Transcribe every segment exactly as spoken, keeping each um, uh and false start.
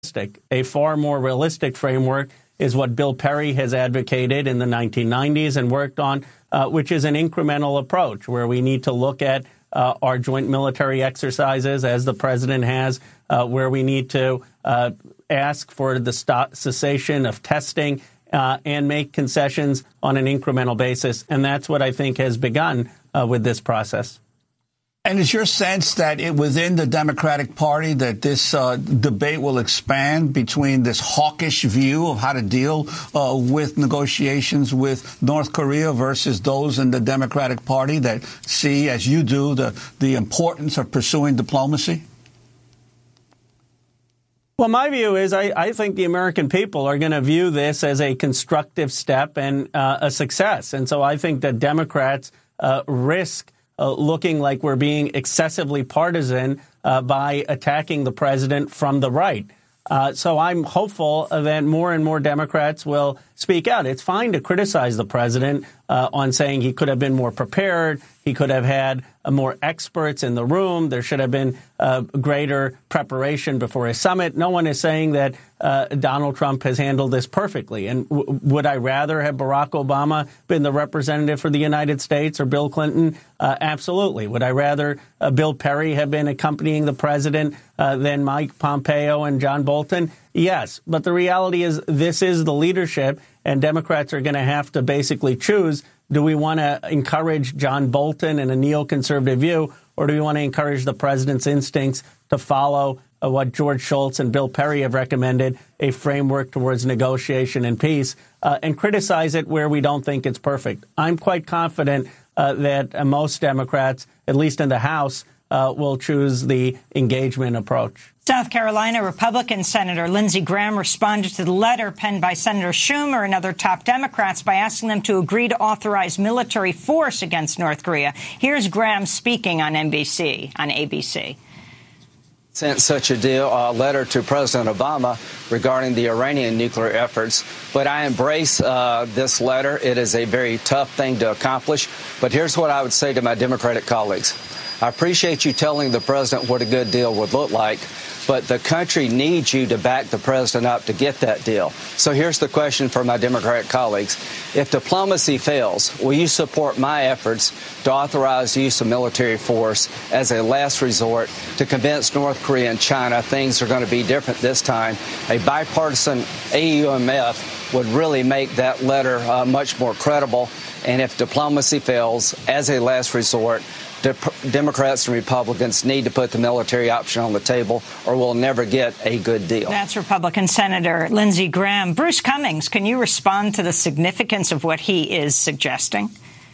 A far more realistic framework is what Bill Perry has advocated in the nineteen nineties and worked on, uh, which is an incremental approach where we need to look at uh, our joint military exercises, as the president has, uh, where we need to uh, ask for the stop, cessation of testing uh, and make concessions on an incremental basis. And that's what I think has begun uh, with this process. And is your sense that it within the Democratic Party that this uh, debate will expand between this hawkish view of how to deal uh, with negotiations with North Korea versus those in the Democratic Party that see, as you do, the, the importance of pursuing diplomacy? Well, my view is I, I think the American people are going to view this as a constructive step and uh, a success. And so I think that Democrats uh, risk Uh, looking like we're being excessively partisan uh, by attacking the president from the right. Uh, so I'm hopeful that more and more Democrats will speak out. It's fine to criticize the president uh, on saying he could have been more prepared. He could have had uh, more experts in the room. There should have been uh, greater preparation before a summit. No one is saying that uh, Donald Trump has handled this perfectly. And w- would I rather have Barack Obama been the representative for the United States or Bill Clinton? Uh, absolutely. Would I rather uh, Bill Perry have been accompanying the president uh, than Mike Pompeo and John Bolton? Yes. But the reality is this is the leadership, and Democrats are going to have to basically choose. Do we want to encourage John Bolton and a neoconservative view, or do we want to encourage the president's instincts to follow uh, what George Shultz and Bill Perry have recommended, a framework towards negotiation and peace, uh, and criticize it where we don't think it's perfect? I'm quite confident uh, that uh, most Democrats, at least in the House, uh, will choose the engagement approach. South Carolina Republican Senator Lindsey Graham responded to the letter penned by Senator Schumer and other top Democrats by asking them to agree to authorize military force against North Korea. Here's Graham speaking on N B C, on A B C. Sent such a deal, uh, letter to President Obama regarding the Iranian nuclear efforts. But I embrace uh, this letter. It is a very tough thing to accomplish. But here's what I would say to my Democratic colleagues. I appreciate you telling the president what a good deal would look like, but the country needs you to back the president up to get that deal. So here's the question for my Democratic colleagues. If diplomacy fails, will you support my efforts to authorize the use of military force as a last resort to convince North Korea and China things are going to be different this time? A bipartisan A U M F would really make that letter uh, much more credible. And if diplomacy fails, as a last resort, De- Democrats and Republicans need to put the military option on the table, or we'll never get a good deal. That's Republican Senator Lindsey Graham. Bruce Cummings, can you respond to the significance of what he is suggesting?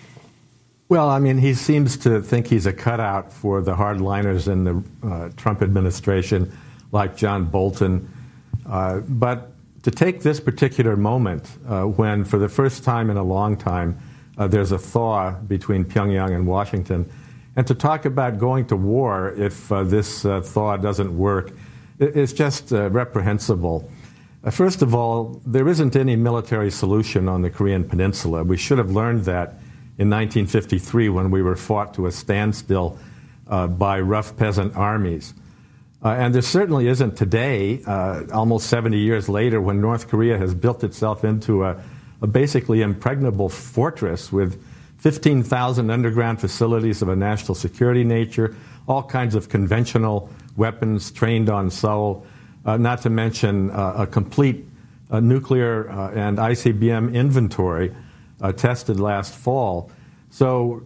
Well, I mean, he seems to think he's a cutout for the hardliners in the uh, Trump administration, like John Bolton. Uh, but to take this particular moment, uh, when for the first time in a long time, uh, there's a thaw between Pyongyang and Washington, and to talk about going to war if uh, this uh, thaw doesn't work is just uh, reprehensible. Uh, first of all, there isn't any military solution on the Korean Peninsula. We should have learned that in nineteen fifty-three when we were fought to a standstill uh, by rough peasant armies. Uh, and there certainly isn't today, uh, almost seventy years later, when North Korea has built itself into a, a basically impregnable fortress with fifteen thousand underground facilities of a national security nature, all kinds of conventional weapons trained on Seoul, uh, not to mention uh, a complete uh, nuclear uh, and I C B M inventory uh, tested last fall. So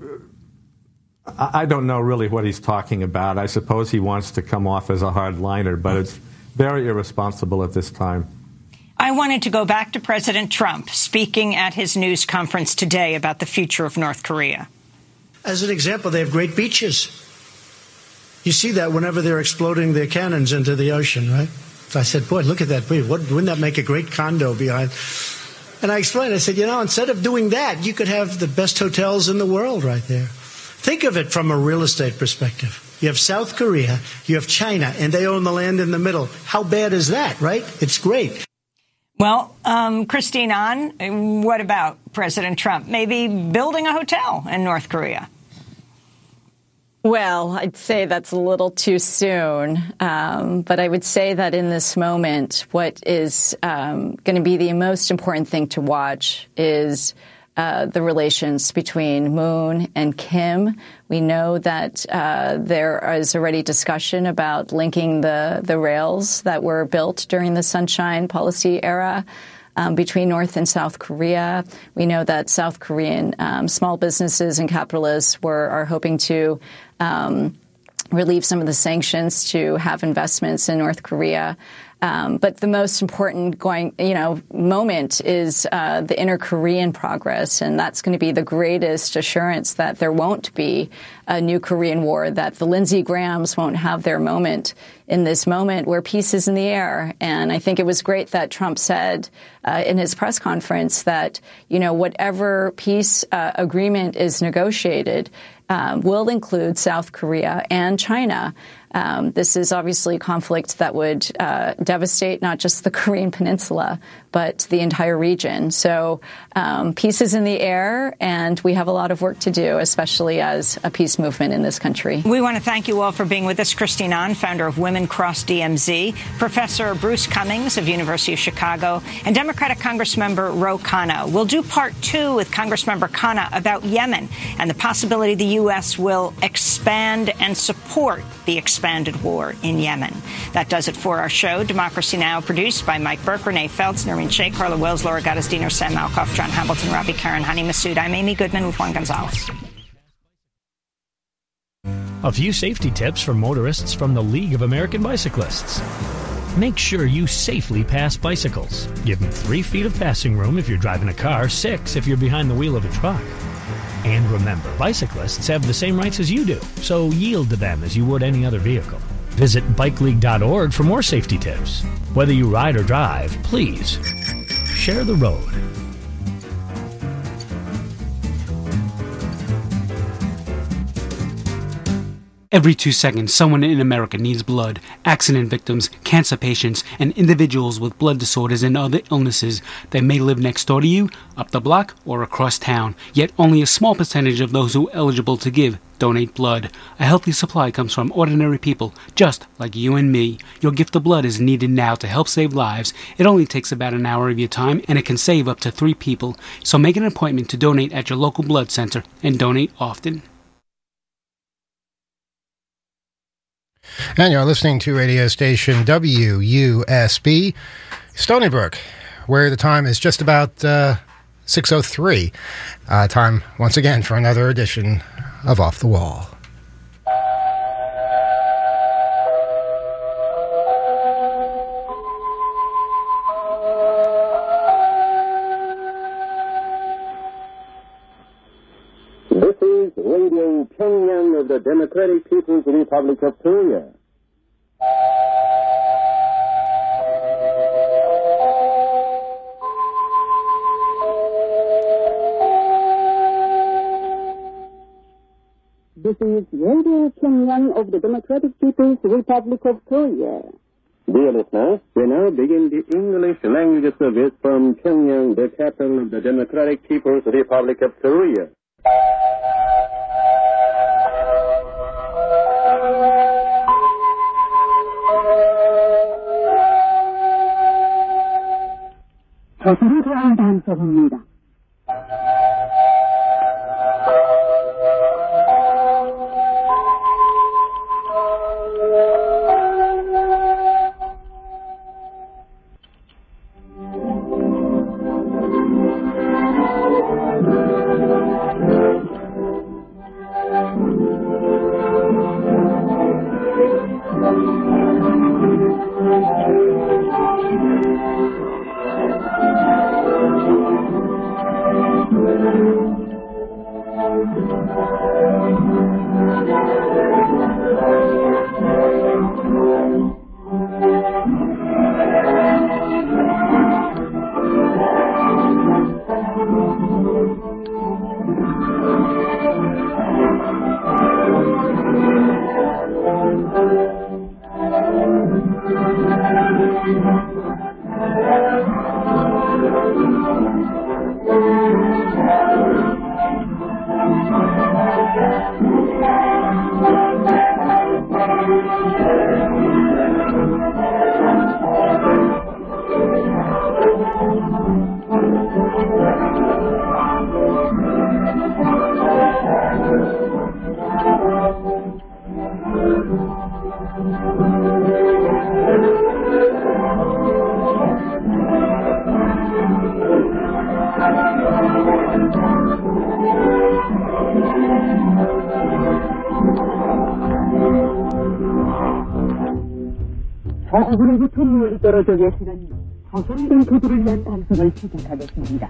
uh, I don't know really what he's talking about. I suppose he wants to come off as a hardliner, but it's very irresponsible at this time. I wanted to go back to President Trump speaking at his news conference today about the future of North Korea. As an example, they have great beaches. You see that whenever they're exploding their cannons into the ocean, right? So I said, boy, look at that. What, wouldn't that make a great condo behind? And I explained, I said, you know, instead of doing that, you could have the best hotels in the world right there. Think of it from a real estate perspective. You have South Korea, you have China, and they own the land in the middle. How bad is that, right? It's great. Well, um, Christine Ahn, what about President Trump maybe building a hotel in North Korea? Well, I'd say that's a little too soon. Um, but I would say that in this moment, what is um, going to be the most important thing to watch is uh, the relations between Moon and Kim. We know that uh, there is already discussion about linking the, the rails that were built during the Sunshine Policy era Um, between North and South Korea. We know that South Korean um, small businesses and capitalists were are hoping to um, relieve some of the sanctions to have investments in North Korea. Um, but the most important going, you know, moment is uh, the inter-Korean progress, and that's going to be the greatest assurance that there won't be a new Korean war, that the Lindsey Grahams won't have their moment in this moment where peace is in the air. And I think it was great that Trump said uh, in his press conference that, you know, whatever peace uh, agreement is negotiated um, will include South Korea and China. Um, this is obviously a conflict that would uh, devastate not just the Korean Peninsula, but the entire region. So um, peace is in the air, and we have a lot of work to do, especially as a peace movement in this country. We want to thank you all for being with us. Christine Ahn, founder of Women Cross D M Z, Professor Bruce Cummings of University of Chicago, and Democratic Congressmember Ro Khanna. We'll do part two with Congressmember Khanna about Yemen and the possibility the U S will expand and support the expanded war in Yemen. That does it for our show. Democracy Now! Produced by Mike Burke, Renee Feltz, Nermeen Sheikh, Carla Wells, Laura Gottesdiener, Sam Malkoff, John Hamilton, Robbie Karen, Hani Massoud. I'm Amy Goodman with Juan Gonzalez. A few safety tips for motorists from the League of American Bicyclists. Make sure you safely pass bicycles. Give them three feet of passing room if you're driving a car, six if you're behind the wheel of a truck. And remember, bicyclists have the same rights as you do, so yield to them as you would any other vehicle. Visit bike league dot org for more safety tips. Whether you ride or drive, please share the road. Every two seconds, someone in America needs blood. Accident victims, cancer patients, and individuals with blood disorders and other illnesses that may live next door to you, up the block, or across town. Yet only a small percentage of those who are eligible to give donate blood. A healthy supply comes from ordinary people, just like you and me. Your gift of blood is needed now to help save lives. It only takes about an hour of your time, and it can save up to three people. So make an appointment to donate at your local blood center, and donate often. And you're listening to radio station W U S B, Stony Brook, where the time is just about uh, six oh three. Uh, time, once again, for another edition of Off the Wall. This is Radio Pyongyang of the Democratic People's Republic of Korea. This is Radio Pyongyang of the Democratic People's Republic of Korea. Dear listeners, we now begin the English language service from Pyongyang, the capital of the Democratic People's Republic of Korea. 저수를 대한 방송입니다. Thank you. 서구로부터 멀리 떨어져 계시는 허송된 그들을 위한 방송을 시작하겠습니다.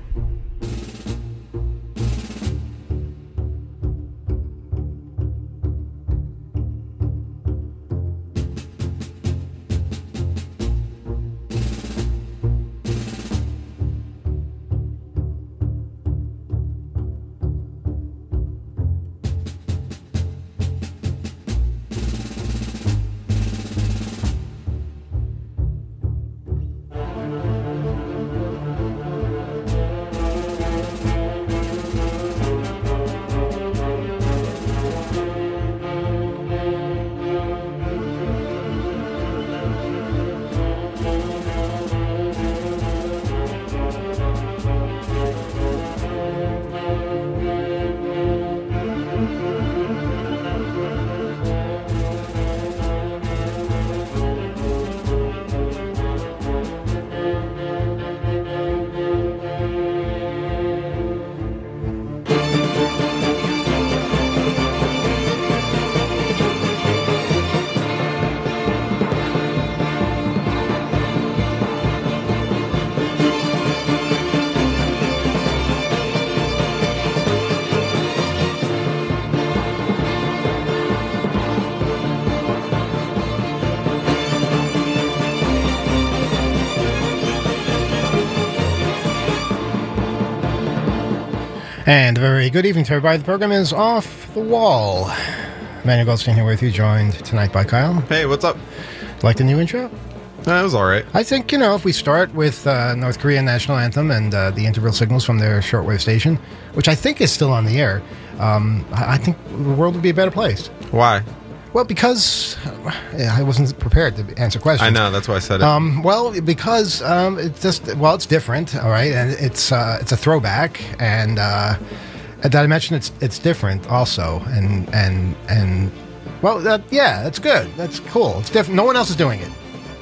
And a very good evening to everybody. The program is Off the Wall. Emmanuel Goldstein here with you, joined tonight by Kyle. Hey, what's up? Like the new intro? That was all right. I think, you know, if we start with uh, North Korean national anthem and uh, the interval signals from their shortwave station, which I think is still on the air, um, I think the world would be a better place. Why? Well, because yeah, I wasn't prepared to answer questions. I know, that's why I said it. Um, well, because um, it's just well, it's different, all right, and it's uh, it's a throwback, and uh, did I mention it's it's different also, and and and well, that, yeah, that's good, that's cool, it's different. No one else is doing it.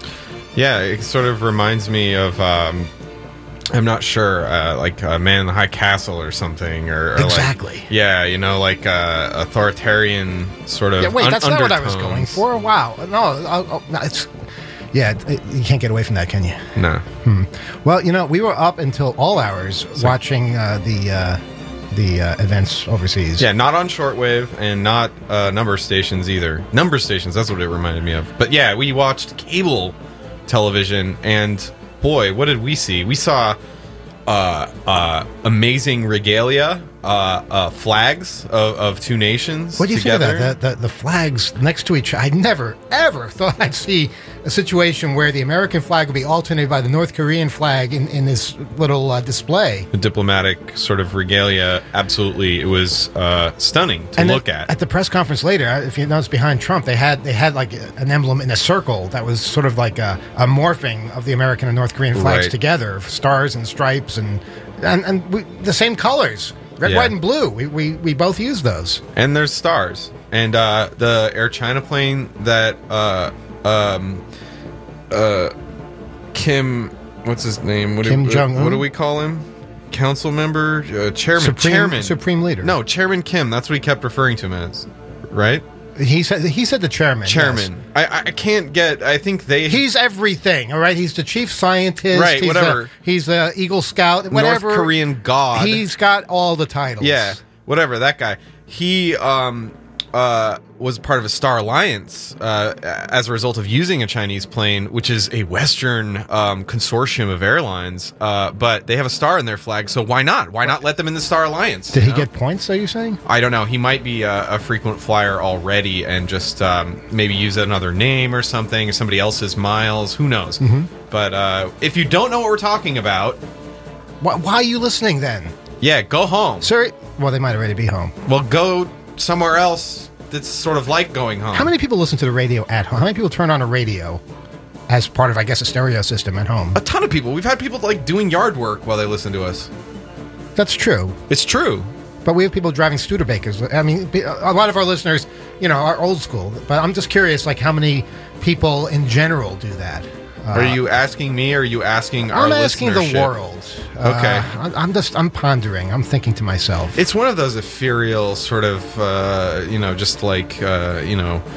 Yeah, it sort of reminds me of. Um, I'm not sure, uh, like uh, Man in the High Castle or something, or, or exactly. Like, yeah, you know, like uh, authoritarian sort of. Yeah, wait, un- that's not what I was going for. Wow, no, I'll, I'll, it's yeah, it, you can't get away from that, can you? No. Hmm. Well, you know, we were up until all hours Sorry. watching uh, the uh, the uh, events overseas. Yeah, not on shortwave and not uh, number stations either. Number stations, that's what it reminded me of. But yeah, we watched cable television and. Boy, what did we see? We saw uh, uh, amazing regalia, uh, uh, flags of, of two nations What do you together. think of that? The, the, the flags next to each other. I never, ever thought I'd see a situation where the American flag would be alternated by the North Korean flag in, in this little uh, display. The diplomatic sort of regalia, absolutely. It was uh, stunning to and look then, at. At the press conference later, if you notice behind Trump, they had they had like an emblem in a circle that was sort of like a, a morphing of the American and North Korean flags right. together, stars and stripes and and, and we, the same colors. Red, yeah. white, and blue. We, we we both use those. And there's stars. And uh, the Air China plane that uh, um, uh, Kim, what's his name? What Kim do, Jong-un? What do we call him? Council member, uh, chairman, Supreme, chairman, supreme leader. No, Chairman Kim. That's what he kept referring to him as, right? He said he said the chairman. Chairman. Yes. I I can't get. I think they. He's everything. All right. He's the chief scientist. Right. He's whatever. A, he's the Eagle Scout. Whatever. North Korean god. He's got all the titles. Yeah. Whatever. That guy. He um uh was part of a Star Alliance uh, as a result of using a Chinese plane, which is a Western um, consortium of airlines. Uh, but they have a star in their flag, so why not? Why not let them in the Star Alliance? Did he know? get points, are you saying? I don't know. He might be a, a frequent flyer already and just um, maybe use another name or something, or somebody else's miles. Who knows? Mm-hmm. But uh, if you don't know what we're talking about... Why, why are you listening then? Yeah, go home. Sir, well, they might already be home. Well, go somewhere else that's sort of like going home. How many people listen to the radio at home? How many people turn on a radio as part of, I guess, a stereo system at home? A ton of people. We've had people like doing yard work while they listen to us. That's true. It's true. But we have people driving Studebakers. I mean, a lot of our listeners, you know, are old school. But I'm just curious, like, how many people in general do that? Uh, are you asking me, or are you asking our I'm asking the listenership? world. Okay. Uh, I'm just, I'm pondering. I'm thinking to myself. It's one of those ethereal sort of, uh, you know, just like, uh, you know,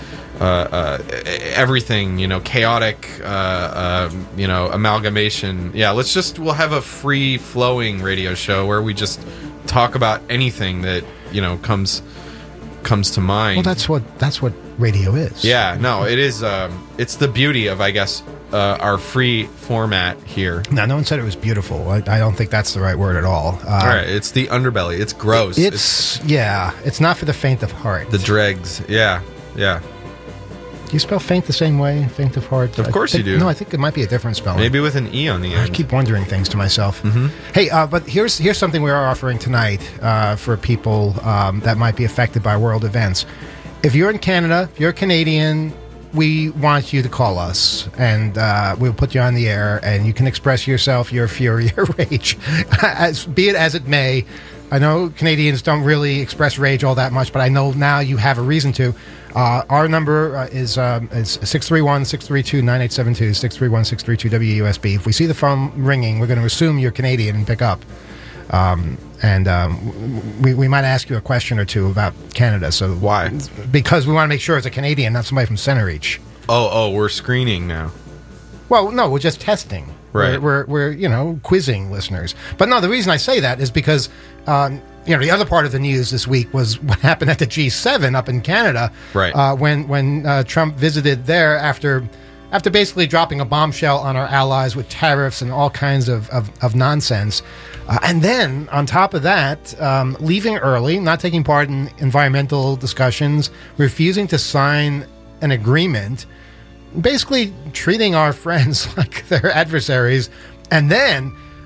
uh, uh, everything, you know, chaotic, uh, um, you know, amalgamation. Yeah, let's just, we'll have a free-flowing radio show where we just talk about anything that, you know, comes comes to mind. Well, that's what that's what radio is. Yeah, no, it is, um, it's the beauty of, I guess, uh, our free format here. Now, no one said it was beautiful. I, I don't think that's the right word at all. Uh, all right, it's the underbelly. It's gross. It's, it's, yeah, it's not for the faint of heart. The dregs, yeah, yeah. Do you spell faint the same way? Faint of heart? Of course think, you do. No, I think it might be a different spelling. Maybe with an E on the end. I keep wondering things to myself. Mm-hmm. Hey, uh, but here's here's something we are offering tonight uh, for people um, that might be affected by world events. If you're in Canada, if you're a Canadian, we want you to call us, and uh, we'll put you on the air, and you can express yourself, your fury, your rage, as, be it as it may. I know Canadians don't really express rage all that much, but I know now you have a reason to. Uh, our number uh, is um, is six three one, six three two, nine eight seven two, six three one, six three two, W U S B. If we see the phone ringing, we're going to assume you're Canadian and pick up. Um, and um, we, we might ask you a question or two about Canada. So why? Because we want to make sure it's a Canadian, not somebody from Centereach. Oh, oh, we're screening now. Well, no, we're just testing. Right. We're, we're, we're you know, quizzing listeners. But no, the reason I say that is because, um, you know, the other part of the news this week was what happened at the G seven up in Canada. Right. Uh, when when uh, Trump visited there after after basically dropping a bombshell on our allies with tariffs and all kinds of, of, of nonsense. Uh, and then, on top of that, um, leaving early, not taking part in environmental discussions, refusing to sign an agreement, basically treating our friends like their adversaries. And then,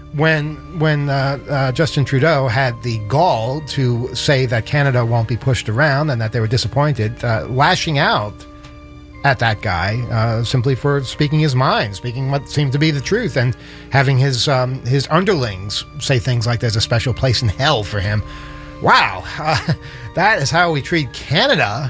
when when uh, uh, Justin Trudeau had the gall to say that Canada won't be pushed around and that they were disappointed, uh, lashing out at that guy uh, simply for speaking his mind, speaking what seemed to be the truth, and having his um, his underlings say things like there's a special place in hell for him. Wow, uh, that is how we treat Canada.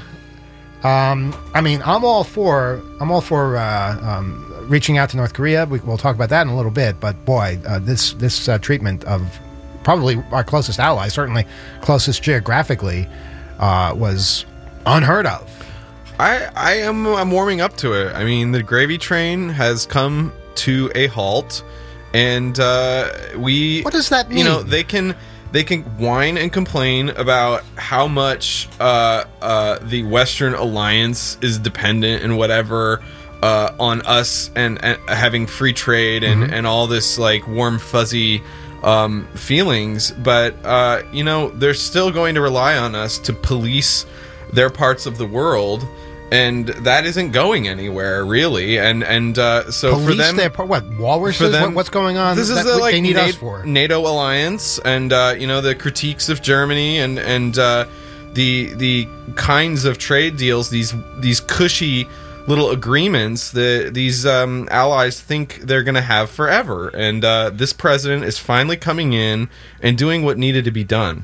Um, I mean, I'm all for I'm all for uh, um, reaching out to North Korea. We, we'll talk about that in a little bit. But boy, uh, this this uh, treatment of probably our closest ally, certainly closest geographically, uh, was unheard of. I, I am I'm warming up to it. I mean, the gravy train has come to a halt, and uh, we. What does that mean? You know, they can they can whine and complain about how much uh, uh, the Western Alliance is dependent and whatever uh, on us and, and having free trade and, Mm-hmm. and all this like warm fuzzy um, feelings, but uh, you know, they're still going to rely on us to police their parts of the world. And that isn't going anywhere, really. And and uh, so Police for them, their part, what walruses? them, what, what's going on? This is that, the, what like they need NATO, us for. NATO alliance, and uh, you know, the critiques of Germany, and and uh, the the kinds of trade deals, these these cushy little agreements that these um, allies think they're going to have forever. And uh, this president is finally coming in and doing what needed to be done.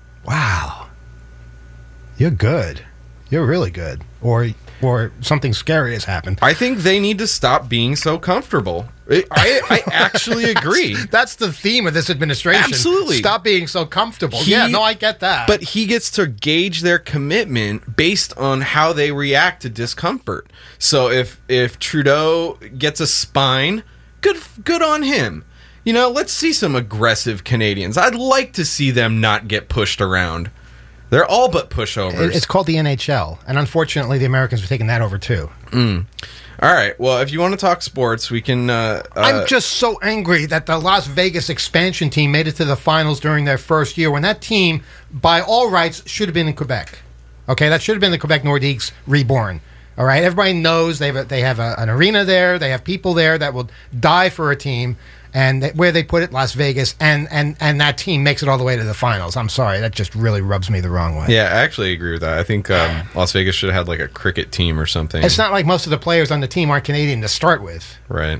Wow, you're good. You're really good. Or or something scary has happened. I think they need to stop being so comfortable. I, I, I actually agree. That's the theme of this administration. Absolutely. Stop being so comfortable. He- yeah, no, I get that. But he gets to gauge their commitment based on how they react to discomfort. So if if Trudeau gets a spine, good good on him. You know, let's see some aggressive Canadians. I'd like to see them not get pushed around. They're all but pushovers. It's called the N H L, and unfortunately, the Americans are taking that over too. Mm. All right. Well, if you want to talk sports, we can. Uh, uh, I'm just so angry that the Las Vegas expansion team made it to the finals during their first year when that team, by all rights, should have been in Quebec. Okay, that should have been the Quebec Nordiques reborn. All right, everybody knows they have a, they have a, an arena there. They have people there that will die for a team. And th- where they put it, Las Vegas, and, and, and that team makes it all the way to the finals. I'm sorry, that just really rubs me the wrong way. Yeah, I actually agree with that. I think um, Las Vegas should have had like a cricket team or something. It's not like most of the players on the team aren't Canadian to start with. Right.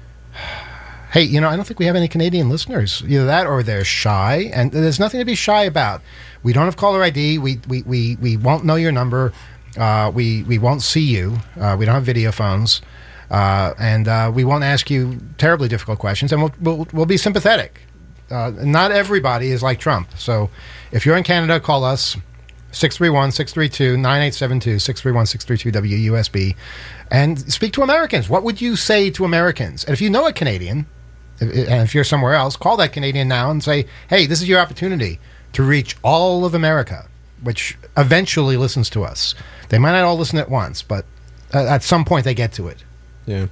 Hey, you know, I don't think we have any Canadian listeners. Either that or they're shy, and there's nothing to be shy about. We don't have caller I D. We we, we, we won't know your number. Uh, we, we won't see you. Uh, we don't have video phones. Uh, and uh, we won't ask you terribly difficult questions, and we'll we'll, we'll be sympathetic. Uh, not everybody is like Trump, so if you're in Canada, call us. six three one, six three two, nine eight seven two, six three one, six three two, W U S B, and speak to Americans. What would you say to Americans? And if you know a Canadian, and if you're somewhere else, call that Canadian now and say, hey, this is your opportunity to reach all of America, which eventually listens to us. They might not all listen at once, but uh, at some point they get to it. Yeah.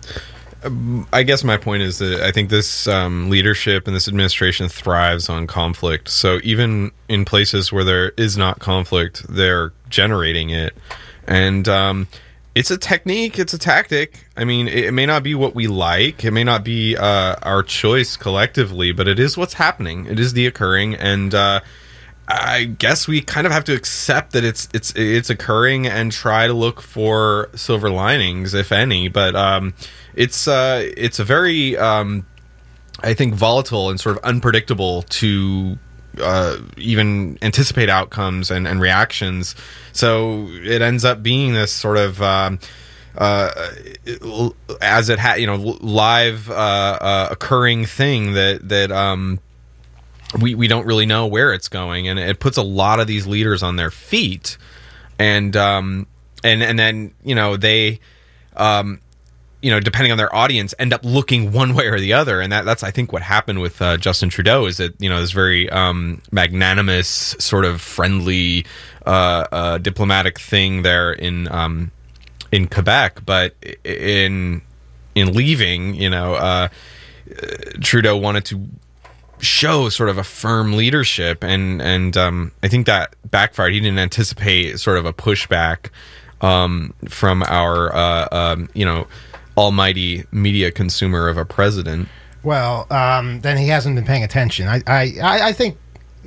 I guess my point is that I think this um, leadership and this administration thrives on conflict. So even in places where there is not conflict, they're generating it. And um, it's a technique, it's a tactic. I mean, it, it may not be what we like, it may not be uh, our choice collectively, but it is what's happening. It is the occurring, and uh, I guess we kind of have to accept that it's it's it's occurring and try to look for silver linings, if any. But um, it's uh, it's a very um, I think volatile and sort of unpredictable to uh, even anticipate outcomes and, and reactions. So it ends up being this sort of um, uh, as it ha- you know live uh, uh, occurring thing that that. Um, We we don't really know where it's going, and it puts a lot of these leaders on their feet, and um and and then you know they, um, you know depending on their audience, end up looking one way or the other, and that that's I think what happened with uh, Justin Trudeau is that you know this very um, magnanimous sort of friendly uh, uh, diplomatic thing there in um, in Quebec, but in in leaving, you know uh, Trudeau wanted to show sort of a firm leadership, and and um, I think that backfired. He didn't anticipate sort of a pushback um, from our uh, um, you know almighty media consumer of a president. Well, um, then he hasn't been paying attention. I I, I think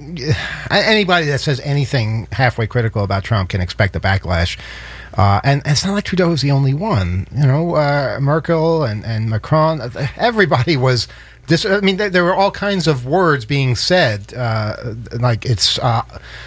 anybody that says anything halfway critical about Trump can expect a backlash. Uh, and, and it's not like Trudeau was the only one. You know, uh, Merkel and, and Macron, everybody was... This, I mean, there, there were all kinds of words being said, uh, like it's uh,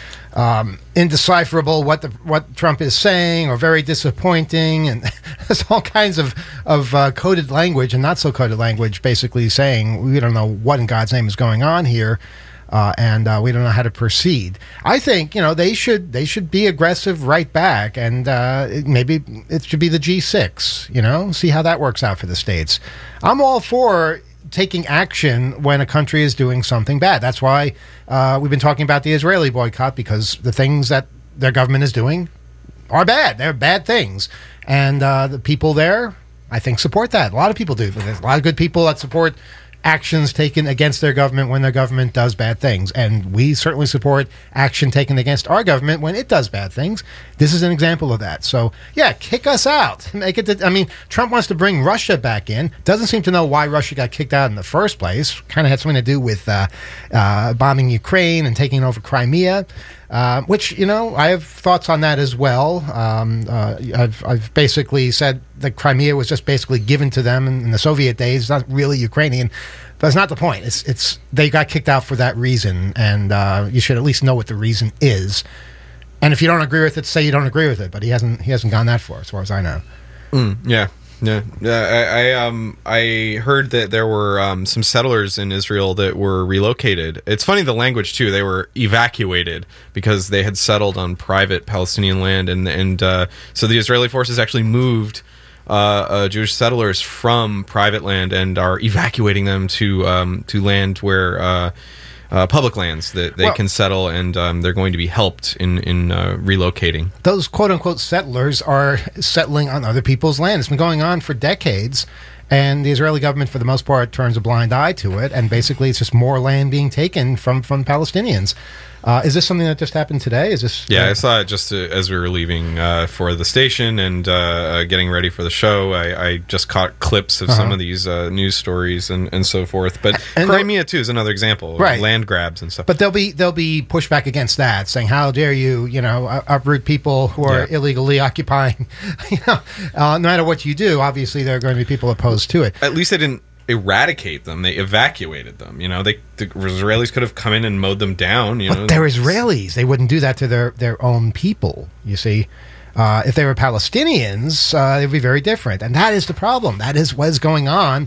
um, indecipherable what the, what Trump is saying, or very disappointing, and there's all kinds of of uh, coded language and not so coded language, basically saying we don't know what in God's name is going on here, uh, and uh, we don't know how to proceed. I think you know they should they should be aggressive right back, and uh, it, maybe it should be the G six. You know, see how that works out for the states. I'm all for taking action when a country is doing something bad. That's why uh, we've been talking about the Israeli boycott, because the things that their government is doing are bad. They're bad things. And uh, the people there, I think, support that. A lot of people do. But there's a lot of good people that support actions taken against their government when their government does bad things. And we certainly support action taken against our government when it does bad things. This is an example of that. So, yeah, kick us out. Make it. To, I mean, Trump wants to bring Russia back in. Doesn't seem to know why Russia got kicked out in the first place. Kind of had something to do with uh, uh, bombing Ukraine and taking over Crimea. Uh, which, you know, I have thoughts on that as well. Um, uh, I've, I've basically said that Crimea was just basically given to them in, in the Soviet days. It's not really Ukrainian. But that's not the point. It's it's they got kicked out for that reason, and uh, you should at least know what the reason is. And if you don't agree with it, say you don't agree with it. But he hasn't he hasn't gone that far, as far as I know. Mm, yeah. Yeah, yeah. I, I um I heard that there were um, some settlers in Israel that were relocated. It's funny, the language too. They were evacuated because they had settled on private Palestinian land, and and uh, so the Israeli forces actually moved uh, uh, Jewish settlers from private land and are evacuating them to um, to land where. Uh, Uh, public lands that they well, can settle, and um, they're going to be helped in in uh, relocating. Those quote-unquote settlers are settling on other people's land. It's been going on for decades, and the Israeli government, for the most part, turns a blind eye to it, and basically it's just more land being taken from, from Palestinians. Uh, is this something that just happened today? Is this? Yeah, uh, I saw it just uh, as we were leaving uh, for the station and uh, uh, getting ready for the show. I, I just caught clips of uh-huh. some of these uh, news stories and, and so forth. But and Crimea too is another example, right? Land grabs and stuff. But there'll be there'll be pushback against that, saying, "How dare you, you know, uproot people who are yeah. illegally occupying?" you know, uh, no matter what you do, obviously there are going to be people opposed to it. At least they didn't eradicate them. They evacuated them. You know, they the Israelis could have come in and mowed them down. You but know, they're Israelis. They wouldn't do that to their, their own people. You see, uh, if they were Palestinians, uh, it would be very different. And that is the problem. That is what is going on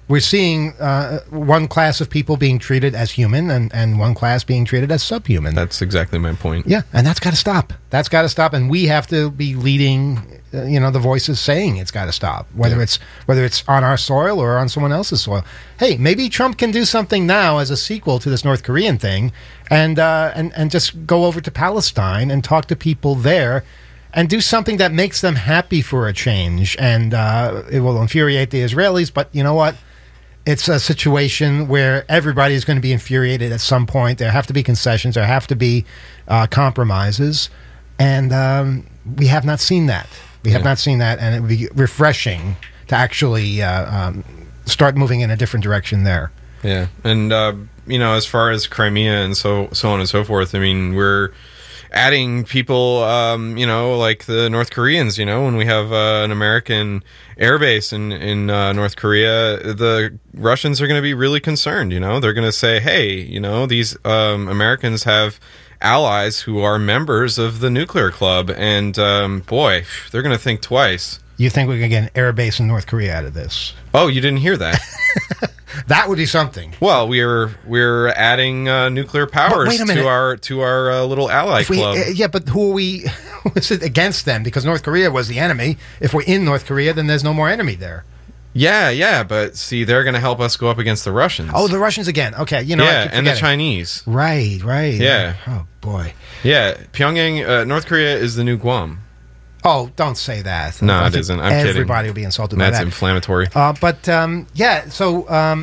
We're seeing uh, one class of people being treated as human and, and one class being treated as subhuman. That's exactly my point. Yeah, and that's got to stop. That's got to stop, and we have to be leading, uh, you know, the voices saying it's got to stop, whether Yeah. it's whether it's on our soil or on someone else's soil. Hey, maybe Trump can do something now as a sequel to this North Korean thing, and uh, and and just go over to Palestine and talk to people there. And do something that makes them happy for a change. And uh, it will infuriate the Israelis, but you know what? It's a situation where everybody is going to be infuriated at some point. There have to be concessions. There have to be uh, compromises. And um, we have not seen that. We have Yeah. not seen that. And it would be refreshing to actually uh, um, start moving in a different direction there. Yeah, and uh, you know, as far as Crimea and so so on and so forth, I mean, we're adding people, um, you know, like the North Koreans. You know, when we have uh, an American airbase in in uh, North Korea, the Russians are going to be really concerned. You know, they're going to say, "Hey, you know, these um, Americans have allies who are members of the nuclear club," and um, boy, they're going to think twice. You think we can get an air base in North Korea out of this? Oh, you didn't hear that? That would be something. Well, we're we're adding uh, nuclear powers wait a minute. to our to our uh, little ally If we, club. uh, yeah, but who are we? Who is it against them? Because North Korea was the enemy. If we're in North Korea, then there's no more enemy there. Yeah, yeah, but see, they're going to help us go up against the Russians. Oh, the Russians again. Okay, you know, I yeah, keep and the forgetting. Chinese. Right, right. Yeah. Oh boy. Yeah, Pyongyang, uh, North Korea is the new Guam. Oh, don't say that. No, I it think isn't. I'm kidding. Everybody will be insulted by That's that. inflammatory. Uh, but um, yeah, so um,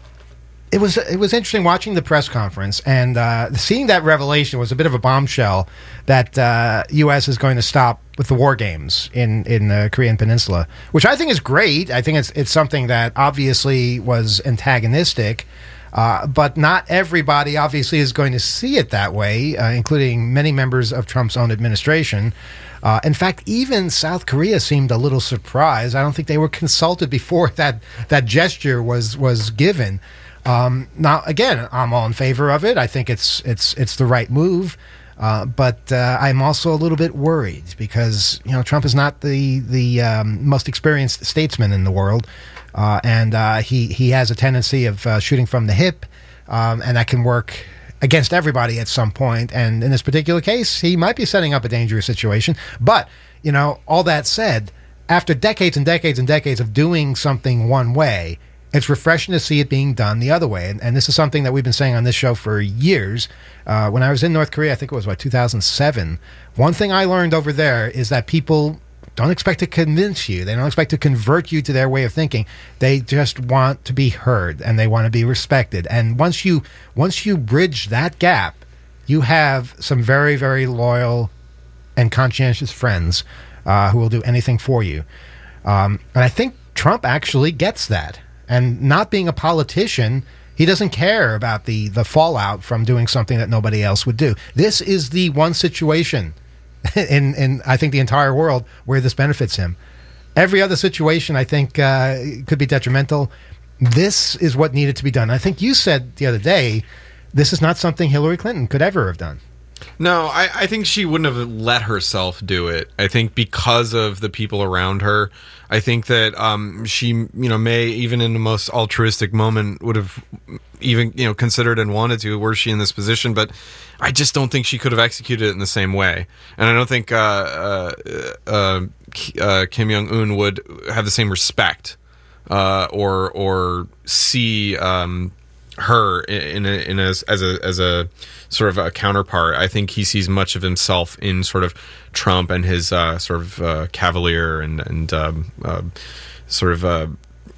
it was it was interesting watching the press conference and uh, seeing that revelation was a bit of a bombshell that uh, U S is going to stop with the war games in in the Korean Peninsula, which I think is great. I think it's it's something that obviously was antagonistic. Uh, but not everybody obviously is going to see it that way, uh, including many members of Trump's own administration. Uh, in fact, even South Korea seemed a little surprised. I don't think they were consulted before that that gesture was was given. Um, now, again, I'm all in favor of it. I think it's it's it's the right move. Uh, but uh, I'm also a little bit worried because you know Trump is not the the um, most experienced statesman in the world. Uh, and uh, he, he has a tendency of uh, shooting from the hip, um, and that can work against everybody at some point. And in this particular case, he might be setting up a dangerous situation. But, you know, all that said, after decades and decades and decades of doing something one way, it's refreshing to see it being done the other way. And, and this is something that we've been saying on this show for years. Uh, when I was in North Korea, I think it was, what, two thousand seven, one thing I learned over there is that people don't expect to convince you. They don't expect to convert you to their way of thinking. They just want to be heard and they want to be respected. And once you once you bridge that gap, you have some very, very loyal and conscientious friends uh, who will do anything for you. Um, and I think Trump actually gets that. And not being a politician, he doesn't care about the, the fallout from doing something that nobody else would do. This is the one situation in, in I think the entire world where this benefits him. Every other situation I think uh, could be detrimental. This is what needed to be done. I think you said the other day, this is not something Hillary Clinton could ever have done. No, I, I think she wouldn't have let herself do it. I think because of the people around her, I think that um, she, you know, may even in the most altruistic moment would have even, you know, considered and wanted to, were she in this position. But I just don't think she could have executed it in the same way. And I don't think uh, uh, uh, uh, Kim Jong-un would have the same respect uh, or or see um, her in a, in a, as a as a sort of a counterpart. I think he sees much of himself in sort of Trump and his uh, sort of uh, cavalier and and um, uh, sort of uh,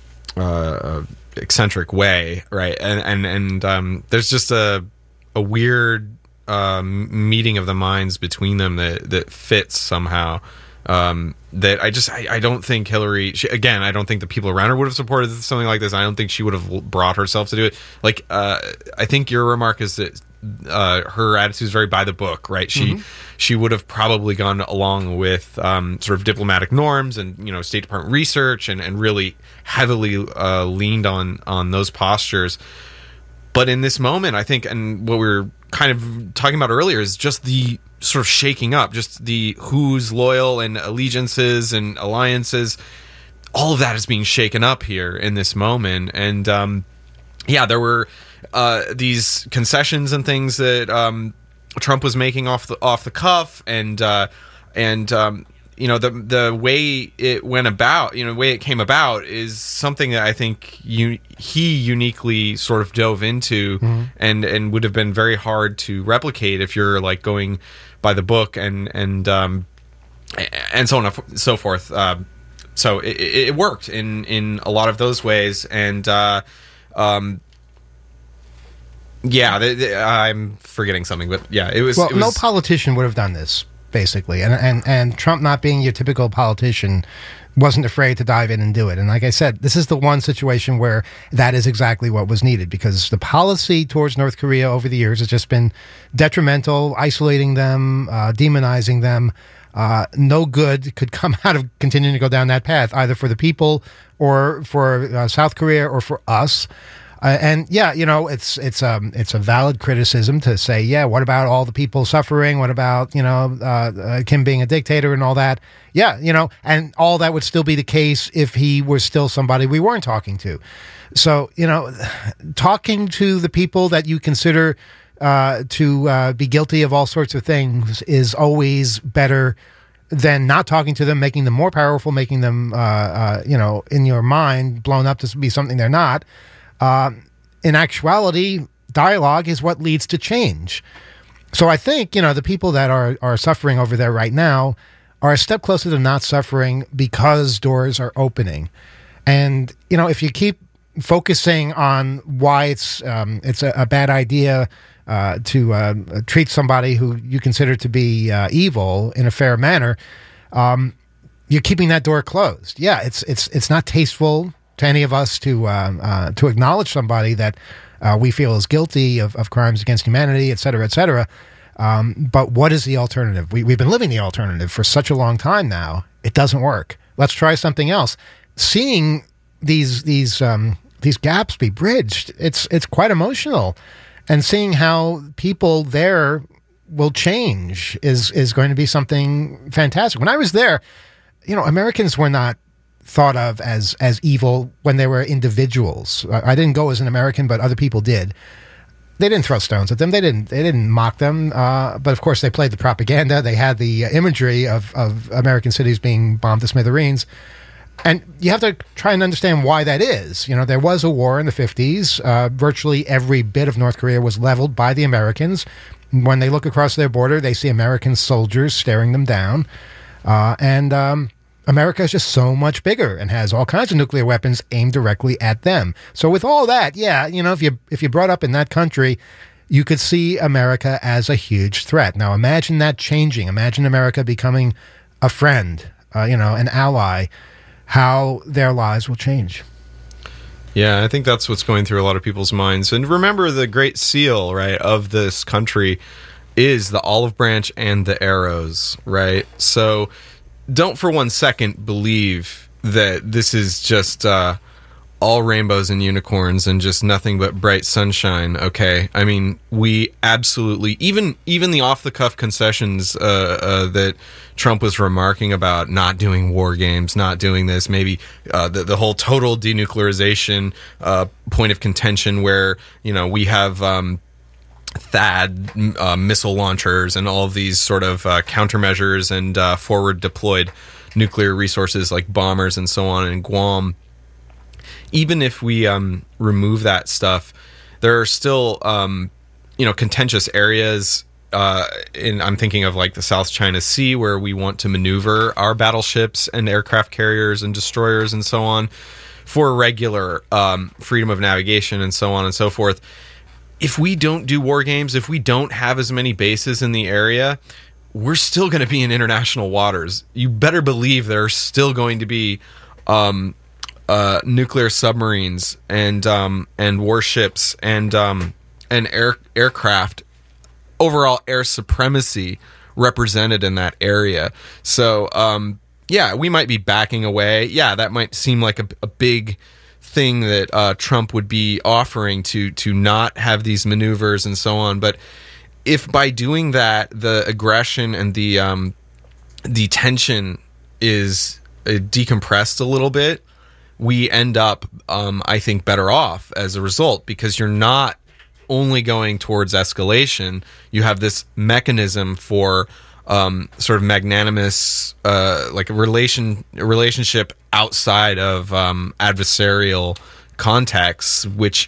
uh, eccentric way, right? And and and um, there's just a a weird um, meeting of the minds between them that that fits somehow. Um, that I just I, I don't think Hillary she, again I don't think the people around her would have supported something like this. I don't think she would have brought herself to do it. Like uh, I think your remark is that uh, her attitude is very by the book, right? She mm-hmm. she would have probably gone along with um, sort of diplomatic norms and you know State Department research and, and really heavily uh, leaned on on those postures. But in this moment, I think, and what we were kind of talking about earlier is just the sort of shaking up, just the who's loyal and allegiances and alliances. all of that is being shaken up here in this moment. And um, yeah, there were uh, these concessions and things that um, Trump was making off the off the cuff, and uh, and um, you know, the the way it went about, you know, the way it came about is something that I think you, he uniquely sort of dove into, mm-hmm. and and would have been very hard to replicate if you're like going by the book and and um, and so on and so forth. Uh, so it, it worked in in a lot of those ways, and uh, um, yeah, they, they, I'm forgetting something, but yeah, it was. Well, it was, no politician would have done this. Basically, and, and and Trump, not being your typical politician, wasn't afraid to dive in and do it. And like I said, this is the one situation where that is exactly what was needed, because the policy towards North Korea over the years has just been detrimental, isolating them, uh, demonizing them. Uh, no good could come out of continuing to go down that path, either for the people or for uh, South Korea or for us. Uh, and yeah, you know, it's it's um it's a valid criticism to say, yeah, what about all the people suffering? What about, you know, uh, uh, Kim being a dictator and all that? Yeah, you know, and all that would still be the case if he was still somebody we weren't talking to. So, you know, talking to the people that you consider uh, to uh, be guilty of all sorts of things is always better than not talking to them, making them more powerful, making them, uh, uh, you know, in your mind blown up to be something they're not. Uh, in actuality, dialogue is what leads to change. So I think, you know, the people that are, are suffering over there right now are a step closer to not suffering because doors are opening. And, you know, if you keep focusing on why it's um, it's a, a bad idea uh, to uh, treat somebody who you consider to be uh, evil in a fair manner, um, you're keeping that door closed. Yeah, it's it's it's not tasteful to any of us to uh, uh, to acknowledge somebody that uh, we feel is guilty of, of crimes against humanity, et cetera, et cetera. Um, but what is the alternative? We, we've been living the alternative for such a long time now. It doesn't work. Let's try something else. Seeing these these um, these gaps be bridged, it's it's quite emotional, and seeing how people there will change is is going to be something fantastic. When I was there, you know, Americans were not thought of as as evil when they were individuals. I didn't go as an American, but other people did. They didn't throw stones at them. They didn't. They didn't mock them. Uh, but of course, they played the propaganda. They had the imagery of of American cities being bombed to smithereens, and you have to try and understand why that is. You know, there was a war in the fifties. Uh, virtually every bit of North Korea was leveled by the Americans. When they look across their border, they see American soldiers staring them down, uh, and um, America is just so much bigger and has all kinds of nuclear weapons aimed directly at them. So with all that, yeah, you know, if you if you brought up in that country, you could see America as a huge threat. Now imagine that changing. Imagine America becoming a friend, uh, you know, an ally, how their lives will change. Yeah, I think that's what's going through a lot of people's minds. And remember, the great seal, right, of this country is the olive branch and the arrows, right? So don't for one second believe that this is just uh, all rainbows and unicorns and just nothing but bright sunshine, okay? I mean, we absolutely, even even the off-the-cuff concessions uh, uh, that Trump was remarking about, not doing war games, not doing this, maybe uh, the, the whole total denuclearization uh, point of contention where, you know, we have Um, THAAD uh, missile launchers and all of these sort of uh, countermeasures and uh, forward deployed nuclear resources like bombers and so on in Guam. Even if we um, remove that stuff, there are still um, you know, contentious areas. Uh, in I'm thinking of like the South China Sea, where we want to maneuver our battleships and aircraft carriers and destroyers and so on for regular um, freedom of navigation and so on and so forth. If we don't do war games, if we don't have as many bases in the area, we're still going to be in international waters. You better believe there are still going to be um, uh, nuclear submarines and um, and warships and um, and air aircraft, overall air supremacy represented in that area. So um, yeah, we might be backing away. Yeah, that might seem like a, a big thing that uh, Trump would be offering to to not have these maneuvers and so on. But if by doing that, the aggression and the um, the tension is uh, decompressed a little bit, we end up, um, I think, better off as a result, because you're not only going towards escalation. You have this mechanism for um, sort of magnanimous, uh, like a relation a relationship outside of um, adversarial contexts, which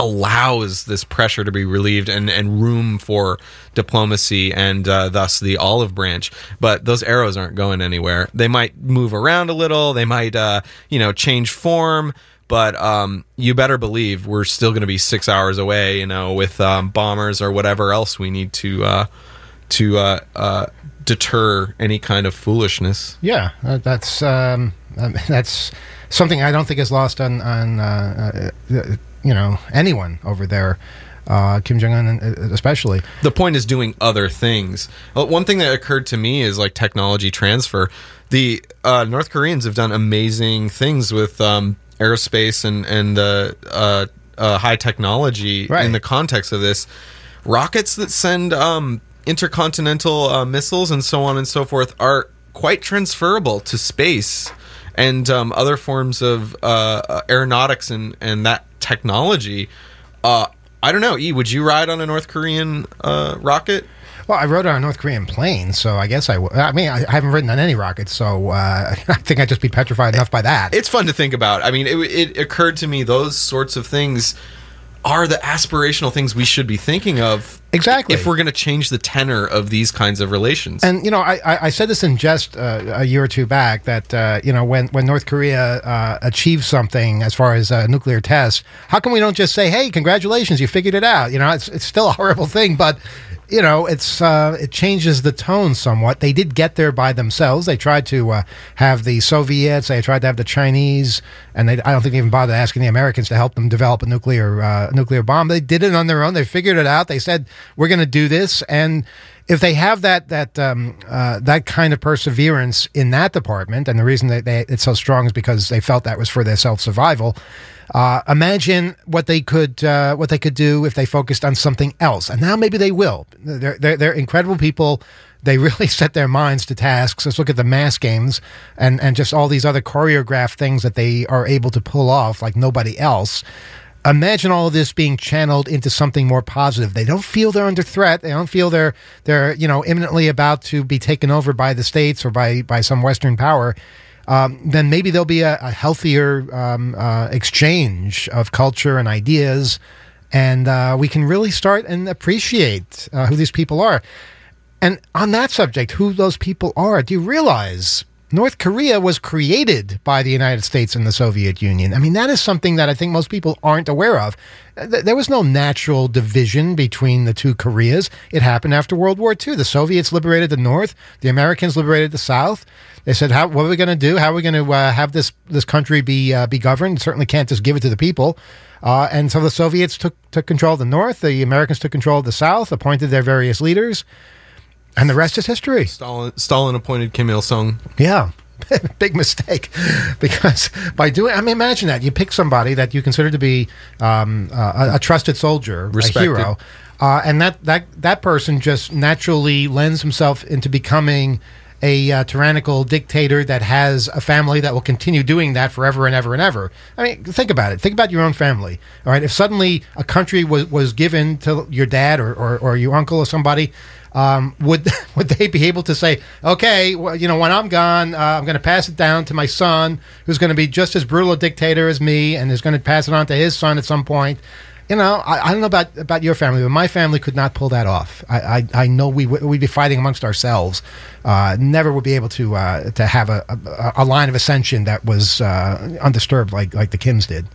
allows this pressure to be relieved and, and room for diplomacy and uh, thus the olive branch. But those arrows aren't going anywhere. They might move around a little. They might, uh, you know, change form. But um, you better believe we're still going to be six hours away, you know, with um, bombers or whatever else we need to uh, to uh, uh, deter any kind of foolishness. Yeah, uh, that's um, that's something I don't think is lost on on uh, uh, you know anyone over there. Uh, Kim Jong-un especially. The point is doing other things. Well, one thing that occurred to me is like technology transfer. The uh, North Koreans have done amazing things with um, aerospace and and uh, uh, uh, high technology right. in the context of this. Rockets that send um, intercontinental uh, missiles and so on and so forth are quite transferable to space and um, other forms of uh, aeronautics and, and that technology. Uh, I don't know. E, would you ride on a North Korean uh, rocket? Well, I rode on a North Korean plane, so I guess I would. I mean, I haven't ridden on any rockets, so uh, I think I'd just be petrified enough by that. It's fun to think about. I mean, it, it occurred to me those sorts of things are the aspirational things we should be thinking of. Exactly. If we're going to change the tenor of these kinds of relations. And, you know, I, I said this in jest uh, a year or two back that, uh, you know, when, when North Korea uh, achieves something as far as uh, nuclear tests, how come we don't just say, hey, congratulations, you figured it out? You know, it's, it's still a horrible thing, but, you know, it's uh, it changes the tone somewhat. They did get there by themselves. They tried to uh, have the Soviets, they tried to have the Chinese, and they, I don't think they even bothered asking the Americans to help them develop a nuclear uh, nuclear bomb. They did it on their own. They figured it out. They said, we're going to do this. And if they have that that um, uh, that kind of perseverance in that department, and the reason that they, it's so strong is because they felt that was for their self-survival, uh, imagine what they could uh, what they could do if they focused on something else. And now maybe they will. They're, they're, they're incredible people. They really set their minds to tasks. Let's look at the mass games and, and just all these other choreographed things that they are able to pull off like nobody else. Imagine all of this being channeled into something more positive. They don't feel they're under threat. They don't feel they're they're you know imminently about to be taken over by the states or by by some Western power. Um, then maybe there'll be a, a healthier um, uh, exchange of culture and ideas, and uh, we can really start and appreciate uh, who these people are. And on that subject, who those people are, do you realize North Korea was created by the United States and the Soviet Union? I mean, that is something that I think most people aren't aware of. There was no natural division between the two Koreas. It happened after World War Two. The Soviets liberated the North. The Americans liberated the South. They said, "How? What are we going to do? How are we going to uh, have this this country be uh, be governed? Certainly can't just give it to the people." Uh, and so the Soviets took took control of the North. The Americans took control of the South, appointed their various leaders. And the rest is history. Stalin, Stalin appointed Kim Il-sung. Yeah. Big mistake. Because by doing, I mean, imagine that. You pick somebody that you consider to be um, uh, a, a trusted soldier, Respected. a hero, uh, and that, that, that person just naturally lends himself into becoming a uh, tyrannical dictator that has a family that will continue doing that forever and ever and ever. I mean, think about it. Think about your own family. All right. If suddenly a country was, was given to your dad or, or, or your uncle or somebody, Um, would would they be able to say, okay, well, you know, when I'm gone, uh, I'm going to pass it down to my son, who's going to be just as brutal a dictator as me, and is going to pass it on to his son at some point? You know, I, I don't know about, about your family, but my family could not pull that off. I, I, I know we w- we'd be fighting amongst ourselves. Uh, never would be able to uh, to have a, a, a line of ascension that was uh, undisturbed like like the Kims did.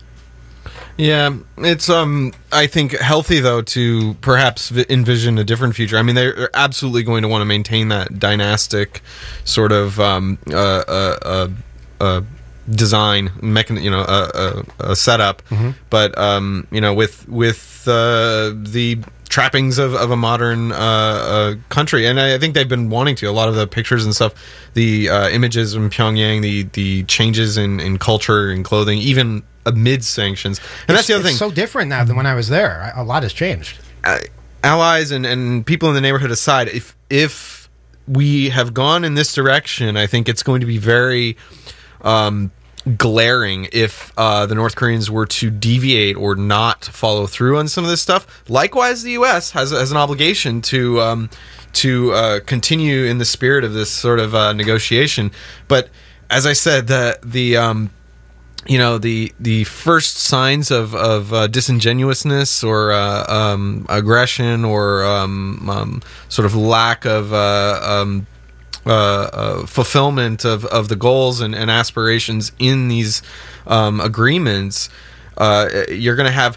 Yeah, it's, um, I think, healthy, though, to perhaps v- envision a different future. I mean, they're absolutely going to want to maintain that dynastic sort of um, uh, uh, uh, uh, design, mechan- you know, uh, uh, uh, setup. Mm-hmm. But, um, you know, with with uh, the trappings of, of a modern uh, uh, country. And I, I think they've been wanting to. A lot of the pictures and stuff, the uh, images in Pyongyang, the, the changes in, in culture and clothing, even amid sanctions. And it's, that's the other it's thing. It's so different now than when I was there. A lot has changed. Uh, allies and, and people in the neighborhood aside, if if we have gone in this direction, I think it's going to be very um, glaring if uh, the North Koreans were to deviate or not follow through on some of this stuff. Likewise, the U S has has an obligation to um, to uh, continue in the spirit of this sort of uh, negotiation. But as I said, the the um, you know the the first signs of of uh, disingenuousness or uh, um, aggression or um, um, sort of lack of uh, um, uh, uh, fulfillment of, of the goals and, and aspirations in these um, agreements, uh, you're going to have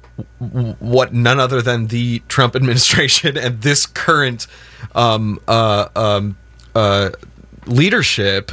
w- what none other than the Trump administration and this current um, uh, um, uh, leadership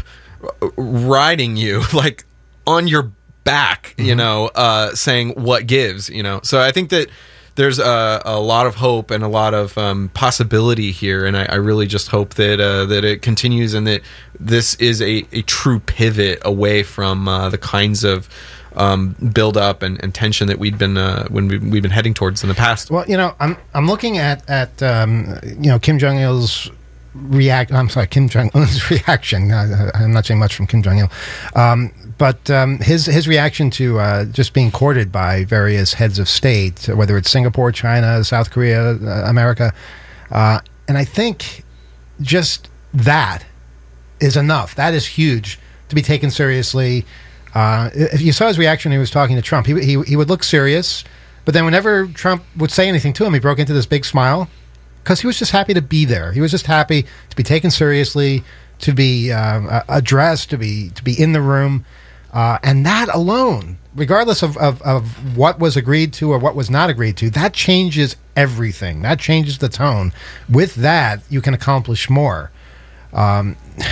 riding you like on your back, you mm-hmm. know, uh, saying what gives, you know. So I think that there's a, a lot of hope and a lot of um, possibility here, and I, I really just hope that uh, that it continues and that this is a, a true pivot away from uh, the kinds of um, build up and, and tension that we'd been uh, when we, we've been heading towards in the past. Well, you know, I'm I'm looking at at um, you know Kim Jong Il's react. I'm sorry, Kim Jong Un's reaction. Uh, I'm not saying much from Kim Jong Il. Um, But um, his his reaction to uh, just being courted by various heads of state, whether it's Singapore, China, South Korea, uh, America, uh, and I think just that is enough. That is huge to be taken seriously. Uh, if you saw his reaction, when he was talking to Trump. He, he he would look serious, but then whenever Trump would say anything to him, he broke into this big smile because he was just happy to be there. He was just happy to be taken seriously, to be uh, addressed, to be to be in the room. Uh, and that alone, regardless of, of, of what was agreed to or what was not agreed to, that changes everything. That changes the tone. With that, you can accomplish more. Um,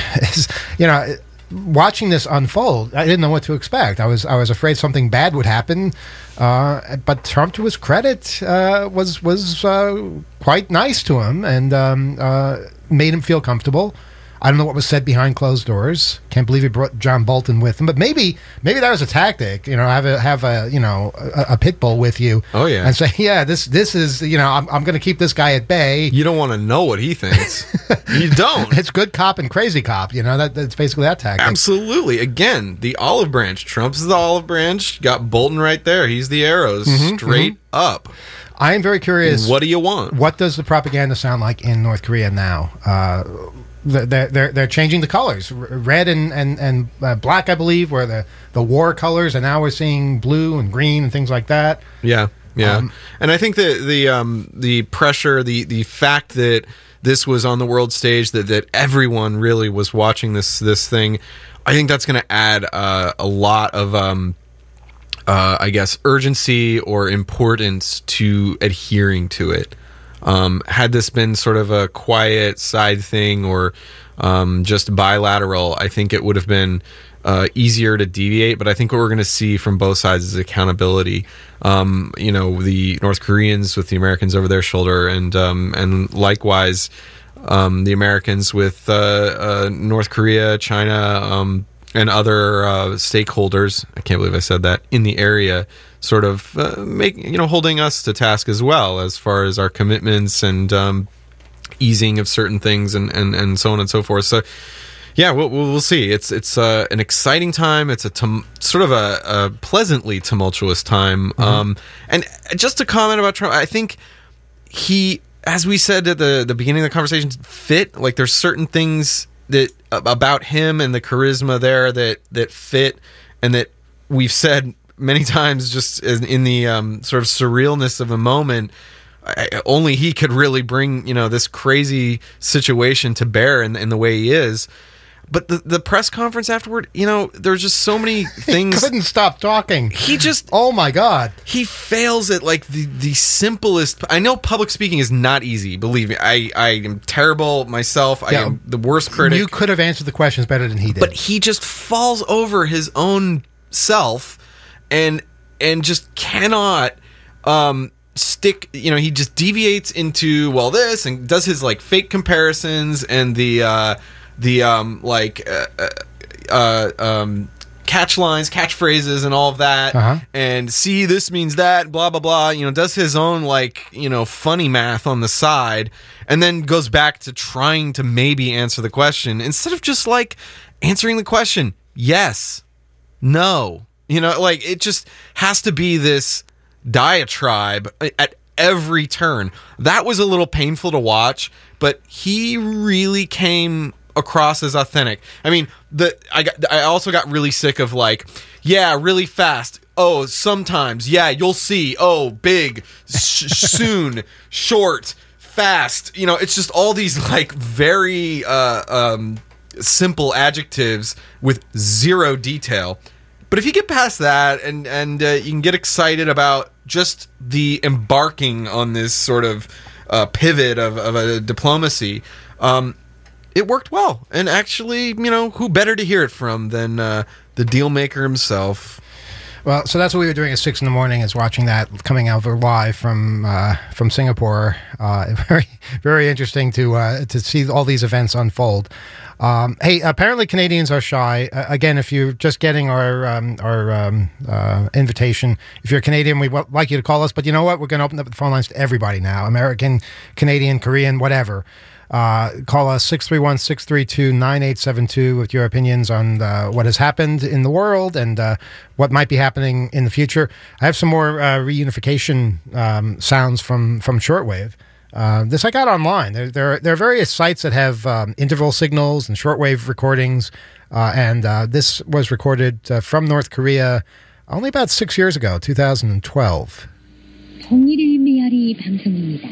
you know, watching this unfold, I didn't know what to expect. I was I was afraid something bad would happen. Uh, but Trump, to his credit, uh, was was uh, quite nice to him and um, uh, made him feel comfortable. I don't know what was said behind closed doors. Can't believe he brought John Bolton with him. But maybe, maybe that was a tactic. You know, have a have a you know a, a pit bull with you. Oh yeah, and say, yeah, this this is you know I'm I'm going to keep this guy at bay. You don't want to know what he thinks. You don't. It's good cop and crazy cop. You know that that's basically that tactic. Absolutely. Again, the olive branch. Trump's the olive branch. Got Bolton right there. He's the arrows mm-hmm, straight mm-hmm. up. I am very curious. What do you want? What does the propaganda sound like in North Korea now? Uh, They're, they're they're changing the colors, red and and and uh, black, I believe, were the, the war colors, and now we're seeing blue and green and things like that. Yeah, yeah, um, and I think that the um, the pressure, the the fact that this was on the world stage, that that everyone really was watching this this thing, I think that's going to add uh, a lot of um, uh, I guess urgency or importance to adhering to it. Um, had this been sort of a quiet side thing or um, just bilateral, I think it would have been uh, easier to deviate. But I think what we're going to see from both sides is accountability. Um, you know, the North Koreans with the Americans over their shoulder, and um, and likewise um, the Americans with uh, uh, North Korea, China, um, and other uh, stakeholders. I can't believe I said that in the area. Sort of uh, make you know holding us to task as well as far as our commitments and um, easing of certain things and, and, and so on and so forth. So yeah, we'll we'll see. It's it's uh, an exciting time. It's a tum- sort of a, a pleasantly tumultuous time. Mm-hmm. Um, and just to comment about Trump, I think he, as we said at the the beginning of the conversation, fit. Like there's certain things that about him and the charisma there that that fit, and that we've said many times just in the um, sort of surrealness of a moment, I, only he could really bring, you know, this crazy situation to bear in, in the way he is. But the, the press conference afterward, you know, there's just so many things. He couldn't stop talking. He just... Oh, my God. He fails at, like, the, the simplest... I know public speaking is not easy, believe me. I, I am terrible myself. Yeah, I am the worst critic. You could have answered the questions better than he did. But he just falls over his own self and and just cannot um, stick, you know, he just deviates into, well, this, and does his, like, fake comparisons and the, uh, the um, like, uh, uh, um, catch lines, catchphrases and all of that, uh-huh. and see, this means that, blah, blah, blah, you know, does his own, like, you know, funny math on the side, and then goes back to trying to maybe answer the question, instead of just, like, answering the question, yes, No. You know, like, it just has to be this diatribe at every turn. That was a little painful to watch, but he really came across as authentic. I mean, the I got I also got really sick of, like, yeah, really fast. Oh, sometimes. Yeah, you'll see. Oh, big, sh- soon, short, fast. You know, it's just all these, like, very uh, um, simple adjectives with zero detail. But if you get past that and, and uh, you can get excited about just the embarking on this sort of uh, pivot of, of a diplomacy, um, it worked well. And actually, you know, who better to hear it from than uh, the deal maker himself? Well, so that's what we were doing at six in the morning, is watching that coming out live from uh, from Singapore. Uh, very very interesting to uh, to see all these events unfold. Um, hey, apparently Canadians are shy. Uh, again, if you're just getting our um, our um, uh, invitation, if you're Canadian, we'd w- like you to call us. But you know what? We're going to open up the phone lines to everybody now: American, Canadian, Korean, whatever. Uh, call us six three one, six three two, nine eight seven two with your opinions on uh, what has happened in the world and uh, what might be happening in the future. I have some more uh, reunification um, sounds from, from shortwave. Uh, this I got online. There, there, there are various sites that have um, interval signals and shortwave recordings, uh, and uh, this was recorded uh, from North Korea only about six years ago, two thousand twelve. 통일의 메아리 방송입니다.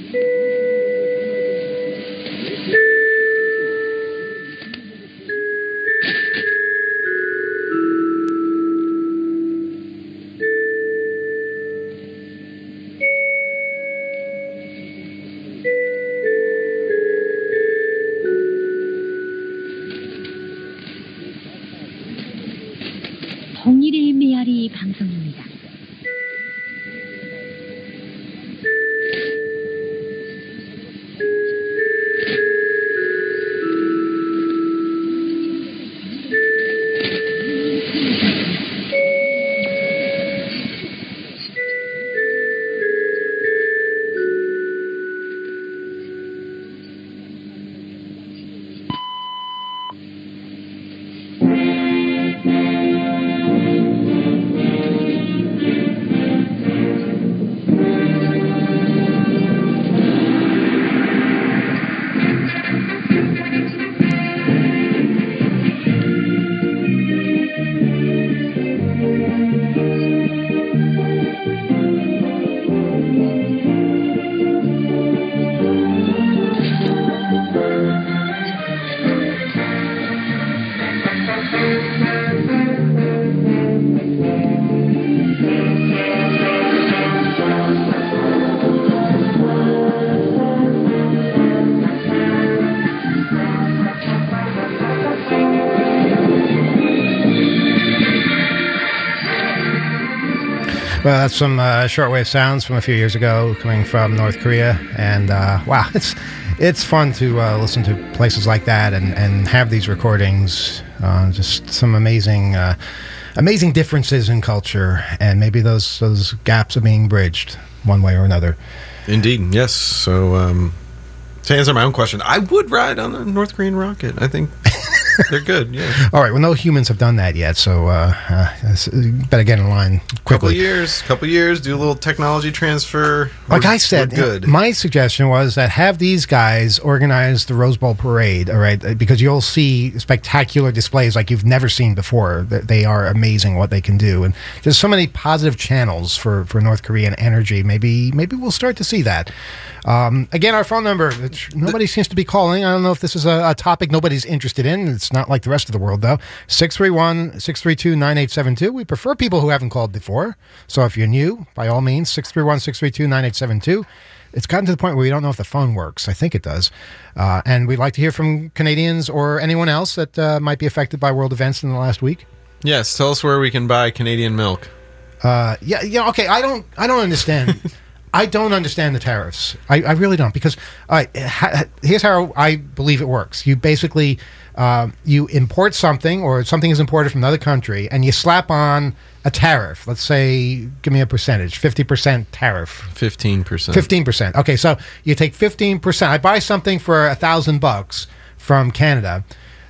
통일의 메아리 방송입니다. Well, that's some uh, shortwave sounds from a few years ago coming from North Korea. And uh, wow, it's it's fun to uh, listen to places like that and, and have these recordings. Uh, just some amazing uh, amazing differences in culture. And maybe those, those gaps are being bridged one way or another. Indeed, yes. So um, to answer my own question, I would ride on a North Korean rocket. I think they're good, yeah. All right, well, no humans have done that yet, so uh, uh, better get in line quickly. Couple years, couple years, do a little technology transfer. Like we're, I said, good. My suggestion was that have these guys organize the Rose Bowl parade, all right, because you'll see spectacular displays like you've never seen before. They are amazing what they can do, and there's so many positive channels for, for North Korean energy. Maybe maybe we'll start to see that. Um, again, our phone number, which nobody seems to be calling. I don't know if this is a, a topic nobody's interested in. It's not like the rest of the world, though. six three one, six three two, nine eight seven two. We prefer people who haven't called before. So if you're new, by all means, six three one, six three two, nine eight seven two. It's gotten to the point where we don't know if the phone works. I think it does. Uh, and we'd like to hear from Canadians or anyone else that uh, might be affected by world events in the last week. Yes, tell us where we can buy Canadian milk. Uh, yeah, yeah, okay, I don't, I don't understand... I don't understand the tariffs. I, I really don't, because uh, ha, here's how I believe it works. You basically uh, you import something, or something is imported from another country, and you slap on a tariff. Let's say, give me a percentage, fifty percent tariff. fifteen percent. fifteen percent. Okay, so you take fifteen percent. I buy something for a thousand bucks from Canada.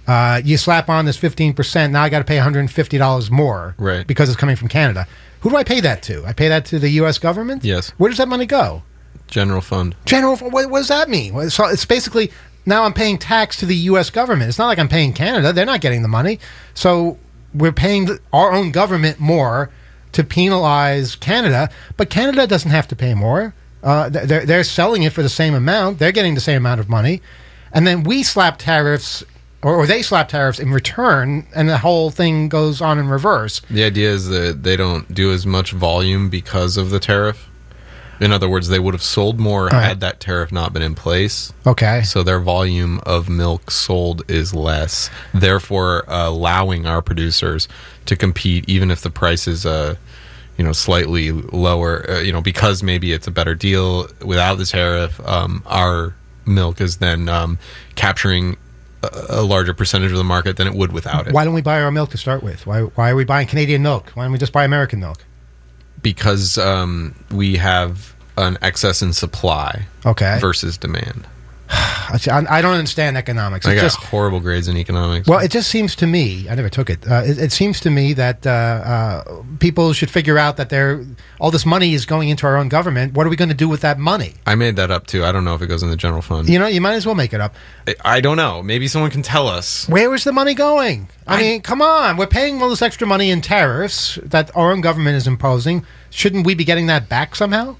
Uh, you slap on this fifteen percent, now I got to pay one hundred fifty dollars more Right. because it's coming from Canada. Who do I pay that to? I pay that to the U S government? Yes. Where does that money go? General fund. General, what, what does that mean? Well, So it's basically now I'm paying tax to the U S government. It's not like I'm paying Canada. They're not getting the money. So we're paying the, our own government more to penalize Canada, but Canada doesn't have to pay more. Uh, they're, they're selling it for the same amount. They're getting the same amount of money. And then we slap tariffs, or, or they slap tariffs in return, and the whole thing goes on in reverse. The idea is that they don't do as much volume because of the tariff. In other words, they would have sold more All right. had that tariff not been in place. Okay. So their volume of milk sold is less, therefore uh, allowing our producers to compete even if the price is uh, you know, slightly lower, uh, you know, because maybe it's a better deal without the tariff. Um, our milk is then um, capturing a, a larger percentage of the market than it would without it. Why don't we buy our milk to start with? Why, why are we buying Canadian milk? Why don't we just buy American milk? Because um, we have an excess in supply Okay. versus demand. I, I don't understand economics. I It got just, horrible grades in economics. well, it just seems to me, I never took it, uh, it, it seems to me that uh, uh, people should figure out that they're, all this money is going into our own government. What are we going to do with that money? I made that up too. I don't know if it goes in the general fund. You know, you might as well make it up. I, I don't know. Maybe someone can tell us. Where is the money going? I, I- mean, come on. We're paying all this extra money in tariffs that our own government is imposing. Shouldn't we be getting that back somehow?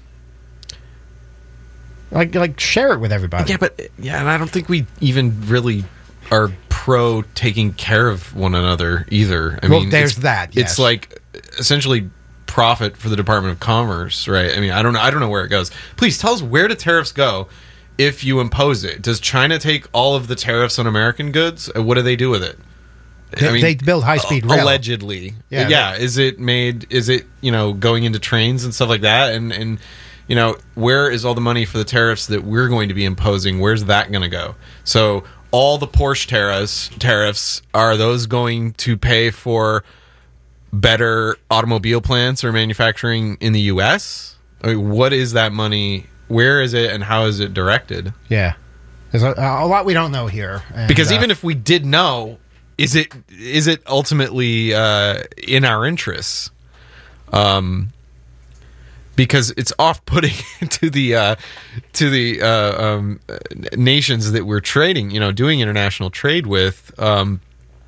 Like, like share it with everybody. Yeah, but yeah, and I don't think we even really are pro taking care of one another either. I Well, mean, there's it's- that, yes. It's like essentially profit for the Department of Commerce, right? I mean, I don't know. I don't know where it goes. Please tell us, where do tariffs go if you impose it? Does China take all of the tariffs on American goods? Uh, What do they do with it? They- they build high-speed rail. Allegedly, Yeah. yeah. Is it made? Is it you know going into trains and stuff like that? And and you know, where is all the money for the tariffs that we're going to be imposing? Where's that going to go? So all the Porsche tariffs, tariffs, are those going to pay for better automobile plants or manufacturing in the U S? I mean, what is that money? Where is it, and how is it directed? Yeah. There's a, a lot we don't know here. And, Because uh, even if we did know, is it is it ultimately uh, in our interests? Um, because it's off-putting to the uh, to the uh, um, nations that we're trading, you know, doing international trade with. Um,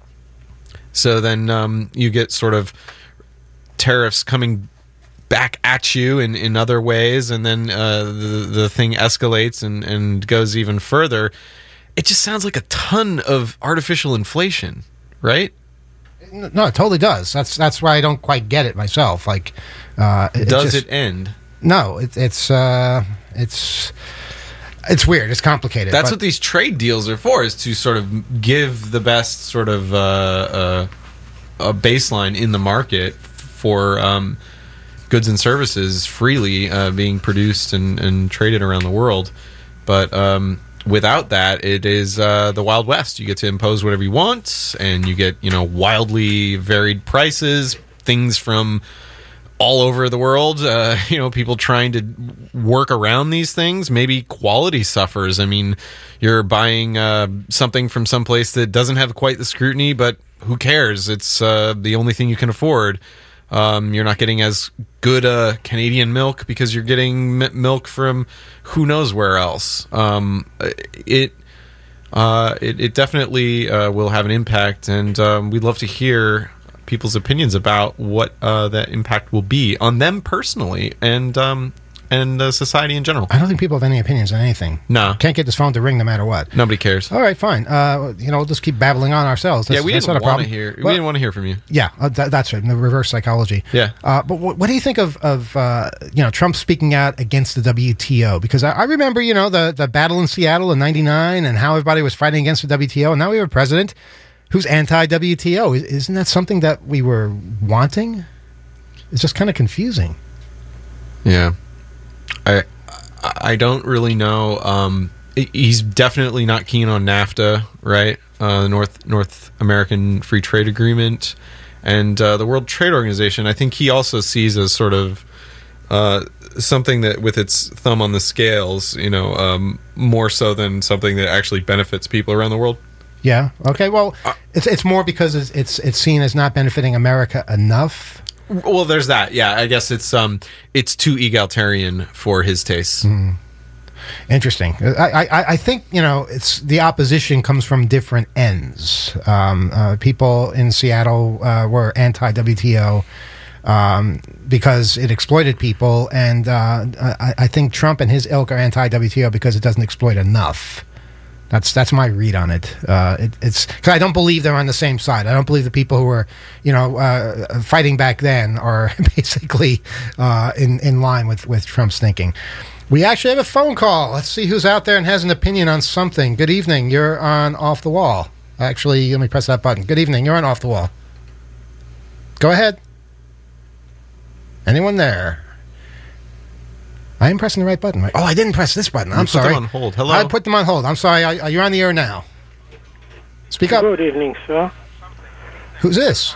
so then um, you get sort of tariffs coming back at you in, in other ways, and then uh, the the thing escalates and, and goes even further. It just sounds like a ton of artificial inflation, right? No, it totally does. That's that's why I don't quite get it myself. Like, uh, it, Does just- it end? No, it, it's uh, it's it's weird. It's complicated. That's but- what these trade deals are for, is to sort of give the best sort of uh, uh, a baseline in the market for um, goods and services freely uh, being produced and, and traded around the world. But um, without that, it is uh, the Wild West. You get to impose whatever you want, and you get, you know, wildly varied prices, things from all over the world, uh, you know, people trying to work around these things. Maybe quality suffers. I mean, you're buying uh, something from someplace that doesn't have quite the scrutiny, but who cares? It's uh, the only thing you can afford. Um, you're not getting as good a Canadian milk because you're getting m- milk from who knows where else. Um, it, uh, it it definitely uh, will have an impact, and um, we'd love to hear people's opinions about what uh, that impact will be on them personally and um, and uh, society in general. I don't think people have any opinions on anything. No. Can't get this phone to ring no matter what. Nobody cares. All right, fine. Uh, you know, we'll just keep babbling on ourselves. That's, yeah, we that's didn't not a want to problem. hear. Well, we didn't want to hear from you. Yeah, uh, th- that's right. The reverse psychology. Yeah. Uh, but w- what do you think of of uh, you know Trump speaking out against the W T O? Because I, I remember you know the the battle in Seattle in ninety-nine and how everybody was fighting against the W T O, and now we have a president who's anti-W T O. Is, isn't that something that we were wanting? It's just kind of confusing. Yeah, I I don't really know. Um, he's definitely not keen on NAFTA, right? Uh, the North North American Free Trade Agreement and uh, the World Trade Organization. I think he also sees as sort of uh, something that, with its thumb on the scales, you know, um, more so than something that actually benefits people around the world. Yeah. Okay. Well, uh, it's it's more because it's, it's it's seen as not benefiting America enough. Well, there's that. Yeah, I guess it's um it's too egalitarian for his tastes. Mm. Interesting. I, I I think you know it's the opposition comes from different ends. Um, uh, people in Seattle uh, were anti-W T O. Um, because it exploited people, and uh, I, I think Trump and his ilk are anti-W T O because it doesn't exploit enough. That's that's my read on it. Uh, it it's because I don't believe they're on the same side. I don't believe the people who were, you know, uh, fighting back then are basically uh, in in line with, with Trump's thinking. We actually have a phone call. Let's see who's out there and has an opinion on something. Good evening. You're on Off the Wall. Actually, let me press that button. Good evening. You're on Off the Wall. Go ahead. Anyone there? I am pressing the right button. Right? Oh, I didn't press this button. I'm you sorry. Put them on hold. Hello. I put them on hold. I'm sorry. I, you're on the air now. Speak up. Good evening, sir. Who's this?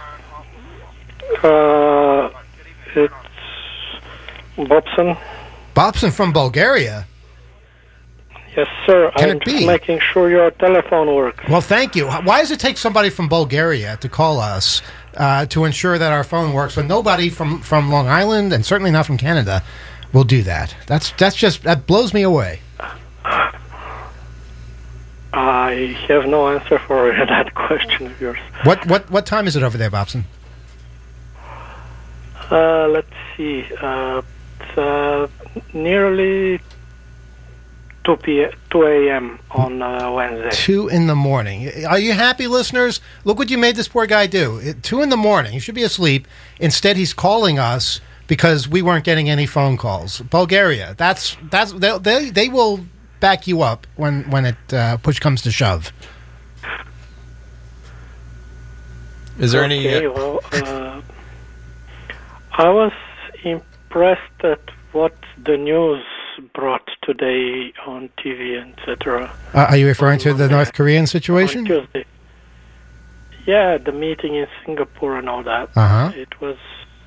Uh, it's Bobson. Bobson from Bulgaria. Yes, sir. Can I'm it just be? making sure your telephone works. Well, thank you. Why does it take somebody from Bulgaria to call us uh, to ensure that our phone works when nobody from, from Long Island and certainly not from Canada will do that? That's that's just that blows me away. I have no answer for that question of yours. What what what time is it over there, Bobson? Uh, let's see. Uh, it's uh, nearly two p two a.m. on uh, Wednesday. Two in the morning. Are you happy, listeners? Look what you made this poor guy do. At two in the morning. He should be asleep. Instead, he's calling us because we weren't getting any phone calls. Bulgaria. That's that's they they, they will back you up when when it uh, push comes to shove. Is there okay, any? Uh, well, uh, I was impressed at what the news brought today on T V, et cetera. Uh, are you referring to the North Korean situation? On Tuesday. Yeah, the meeting in Singapore and all that. Uh-huh. It was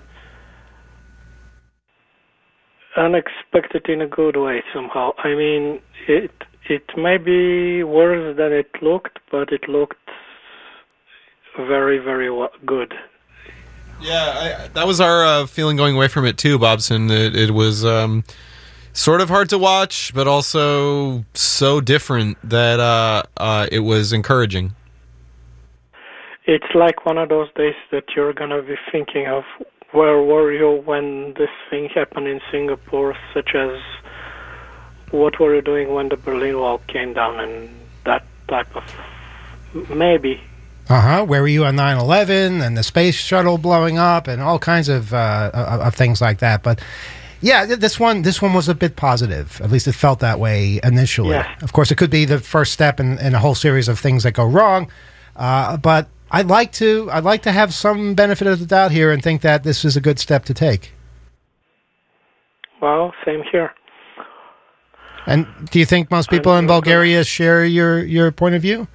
unexpected in a good way somehow. I mean, it it may be worse than it looked, but it looked very, very wa- good. Yeah, I, that was our uh, feeling going away from it too, Bobson. It, it was um, sort of hard to watch, but also so different that uh, uh, it was encouraging. It's like one of those days that you're going to be thinking of, where were you when this thing happened in Singapore, such as what were you doing when the Berlin Wall came down, and that type of maybe. Uh-huh. Where were you on nine eleven and the space shuttle blowing up and all kinds of uh, of, of things like that. But yeah, this one this one was a bit positive. At least it felt that way initially. Yeah. Of course, it could be the first step in, in a whole series of things that go wrong. Uh, but I'd like to I'd like to have some benefit of the doubt here and think that this is a good step to take. Well, same here. And do you think most people in Bulgaria share your, your point of view?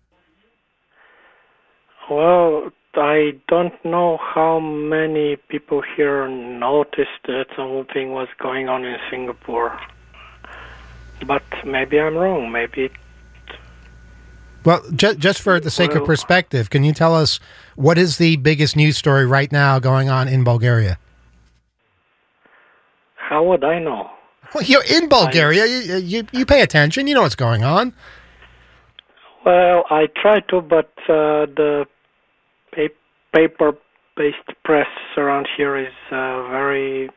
Well, I don't know how many people here noticed that something was going on in Singapore. But maybe I'm wrong. Maybe. Well, ju- just for the sake well, of perspective, can you tell us what is the biggest news story right now going on in Bulgaria? How would I know? Well, you're in Bulgaria. I, you, you you pay attention. You know what's going on. Well, I try to, but uh, the pa- paper-based press around here is uh, very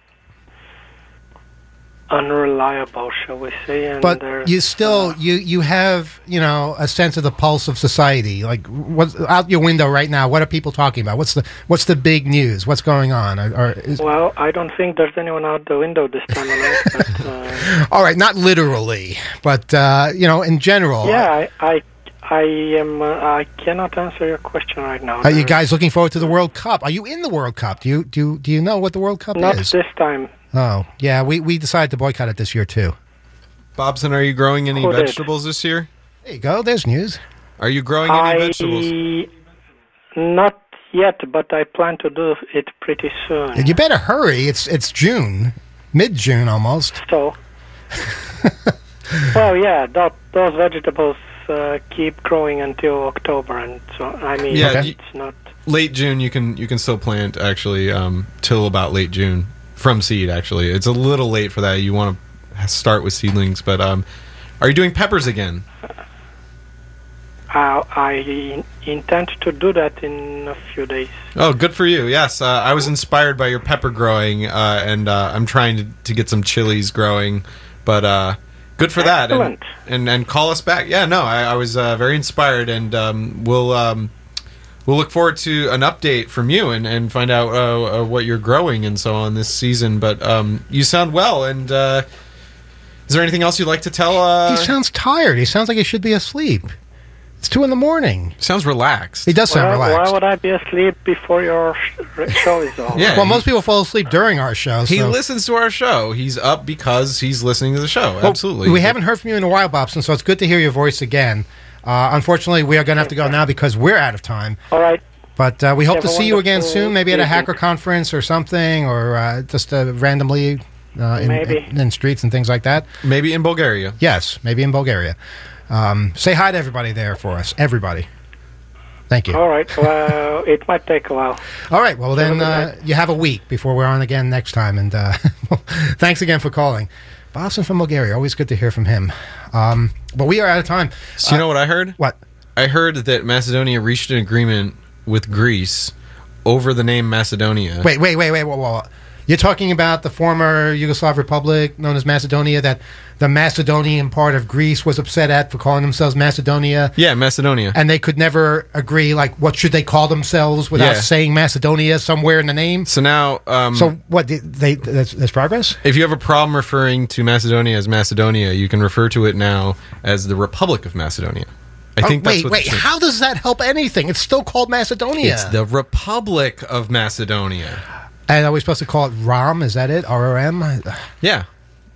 unreliable, shall we say? And But there's, you still uh, you you have you know a sense of the pulse of society. Like what's out your window right now? What are people talking about? What's the what's the big news? What's going on? Or, or is, well, I don't think there's anyone out the window this time around. But, uh, all right, not literally, but uh, you know, in general. yeah, I, I, I am. Uh, I cannot answer your question right now. Are you guys looking forward to the World Cup? Are you in the World Cup? Do you do you, do you know what the World Cup Not is? this time. Oh, yeah, we, we decided to boycott it this year, too. Bobson, are you growing any Who did? vegetables this year? There you go. There's news. Are you growing any I, vegetables? Not yet, but I plan to do it pretty soon. You better hurry. It's it's June, mid-June almost. So, well, yeah, that, those vegetables uh, keep growing until October, and so I mean, Yeah, it's you- not. Late June, you can you can still plant actually um, till about late June from seed. Actually, it's a little late for that. You want to start with seedlings, but um, are you doing peppers again? Uh, I intend to do that in a few days. Oh, good for you. Yes, uh, I was inspired by your pepper growing, uh, and uh, I'm trying to, to get some chilies growing. But uh, good for that. Excellent. And, and and call us back. Yeah, no, I, I was uh, very inspired, and um, we'll um, we'll look forward to an update from you and, and find out uh, uh, what you're growing and so on this season. But um, you sound well, and uh, is there anything else you'd like to tell? Uh, He sounds tired. He sounds like he should be asleep. It's two in the morning. Sounds relaxed. He does sound Well, relaxed. why would I be asleep before your sh- show is over? Yeah, well, he- most people fall asleep during our show. He so. listens to our show. He's up because he's listening to the show. Well, Absolutely. We haven't heard from you in a while, Bobson, so it's good to hear your voice again. Uh, unfortunately, we are going to have to go now because we're out of time. All right. But uh, we hope Have to a see you again wonderful soon, maybe at a evening. hacker conference or something, or uh, just uh, randomly uh, in, Maybe. in, in streets and things like that. Maybe in Bulgaria. Yes, maybe in Bulgaria. Um, say hi to everybody there for us. Everybody. Thank you. All right. Well, it might take a while. All right. Well, then Have a uh, good you have a week before we're on again next time. And uh, thanks again for calling. Bobson from Bulgaria. Always good to hear from him. Um, but we are out of time. So you know what I heard? What? I heard that Macedonia reached an agreement with Greece over the name Macedonia. Wait, wait, wait, wait, whoa, whoa, whoa. You're talking about the former Yugoslav Republic known as Macedonia that the Macedonian part of Greece was upset at for calling themselves Macedonia. Yeah, Macedonia. And they could never agree, like, what should they call themselves without Yeah. saying Macedonia somewhere in the name? So now... Um, So, what, they, they there's, there's progress? if you have a problem referring to Macedonia as Macedonia, you can refer to it now as the Republic of Macedonia. I Oh, think that's wait, what wait, the- how does that help anything? It's still called Macedonia. It's the Republic of Macedonia. And are we supposed to call it R A M? Is that it? R R M? Yeah.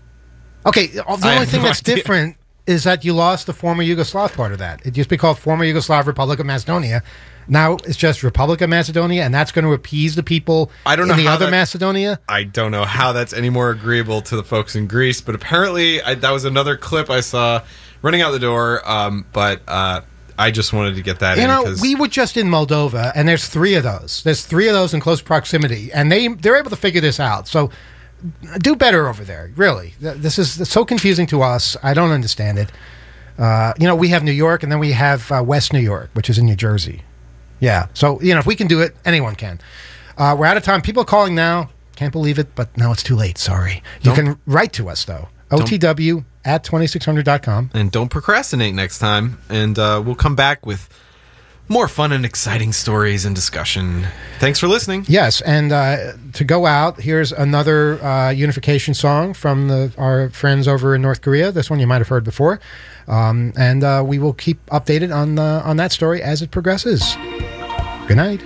Okay, the I only have thing no that's idea. different is that you lost the former Yugoslav part of that. It used to be called former Yugoslav Republic of Macedonia. Now it's just Republic of Macedonia, and that's going to appease the people I don't know in the how other that- Macedonia. I don't know how that's any more agreeable to the folks in Greece, but apparently I, that was another clip I saw running out the door. Um, but uh, I just wanted to get that You in. know, 'cause- we were just in Moldova, and there's three of those. There's three of those in close proximity, and they they're able to figure this out. So do better over there. Really, Th- this is it's so confusing to us. I don't understand it. Uh, you know, we have New York, and then we have uh, West New York, which is in New Jersey. Yeah. So you know, if we can do it, anyone can. Uh, we're out of time. People are calling now. Can't believe it, but now it's too late. Sorry. You Don't- can write to us though. O T W at twenty-six hundred dot com. And don't procrastinate next time. And uh, we'll come back with more fun and exciting stories and discussion. Thanks for listening. Yes, and uh, to go out, here's another uh, unification song from the, our friends over in North Korea. This one you might have heard before. Um, and uh, we will keep updated on, uh, on that story as it progresses. Good night.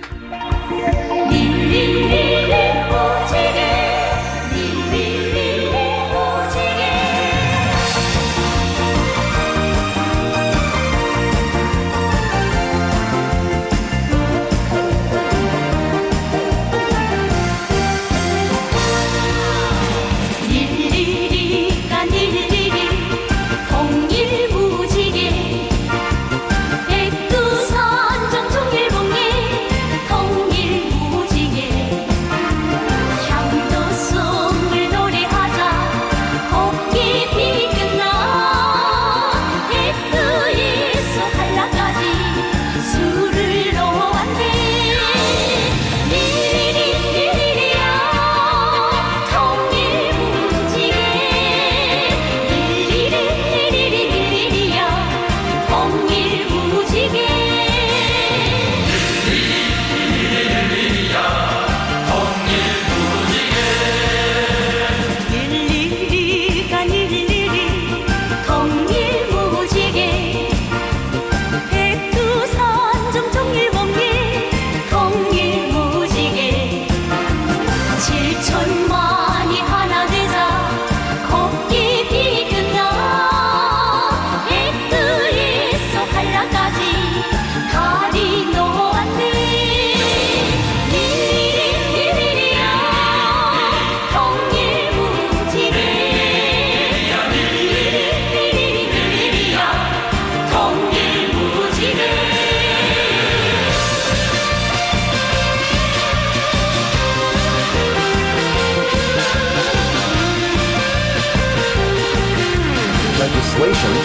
일일이가 일일이 통일무지개 백두산 정통일봉에 통일무지개 legislation.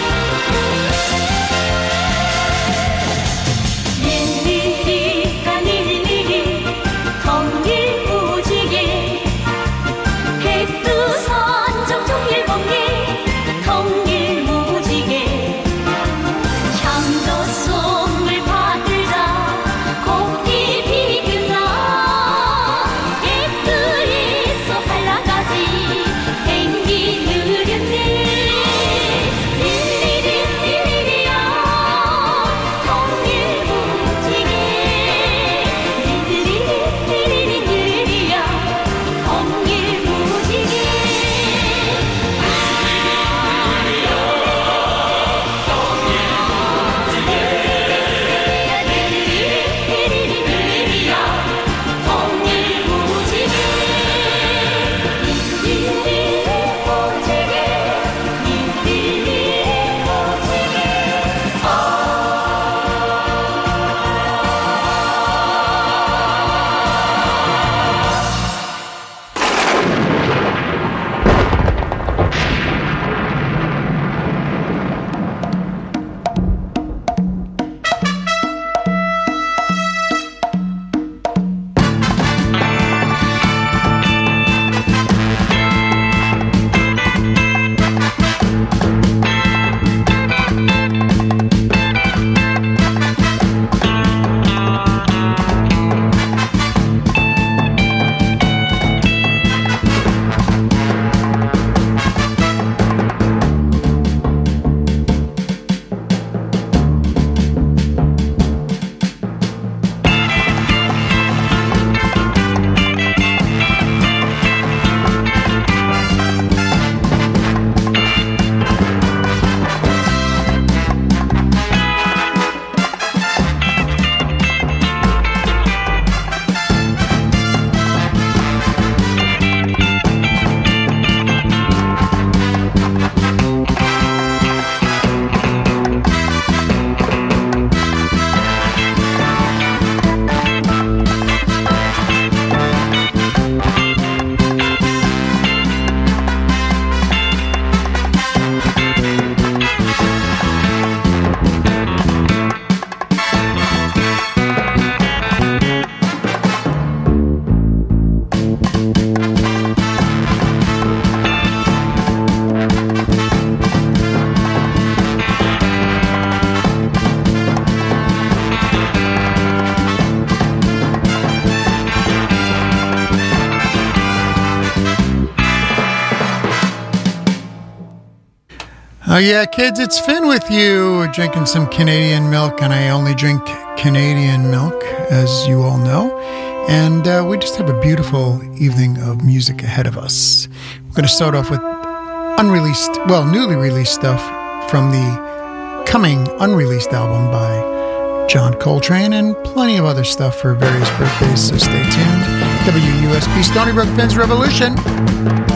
Oh yeah, kids, it's Finn with you, drinking some Canadian milk, and I only drink Canadian milk, as you all know. And uh, we just have a beautiful evening of music ahead of us. We're going to start off with unreleased, well, newly released stuff from the coming unreleased album by John Coltrane, and plenty of other stuff for various birthdays, so stay tuned. W U S B, Stony Brook, Finn's Revolution.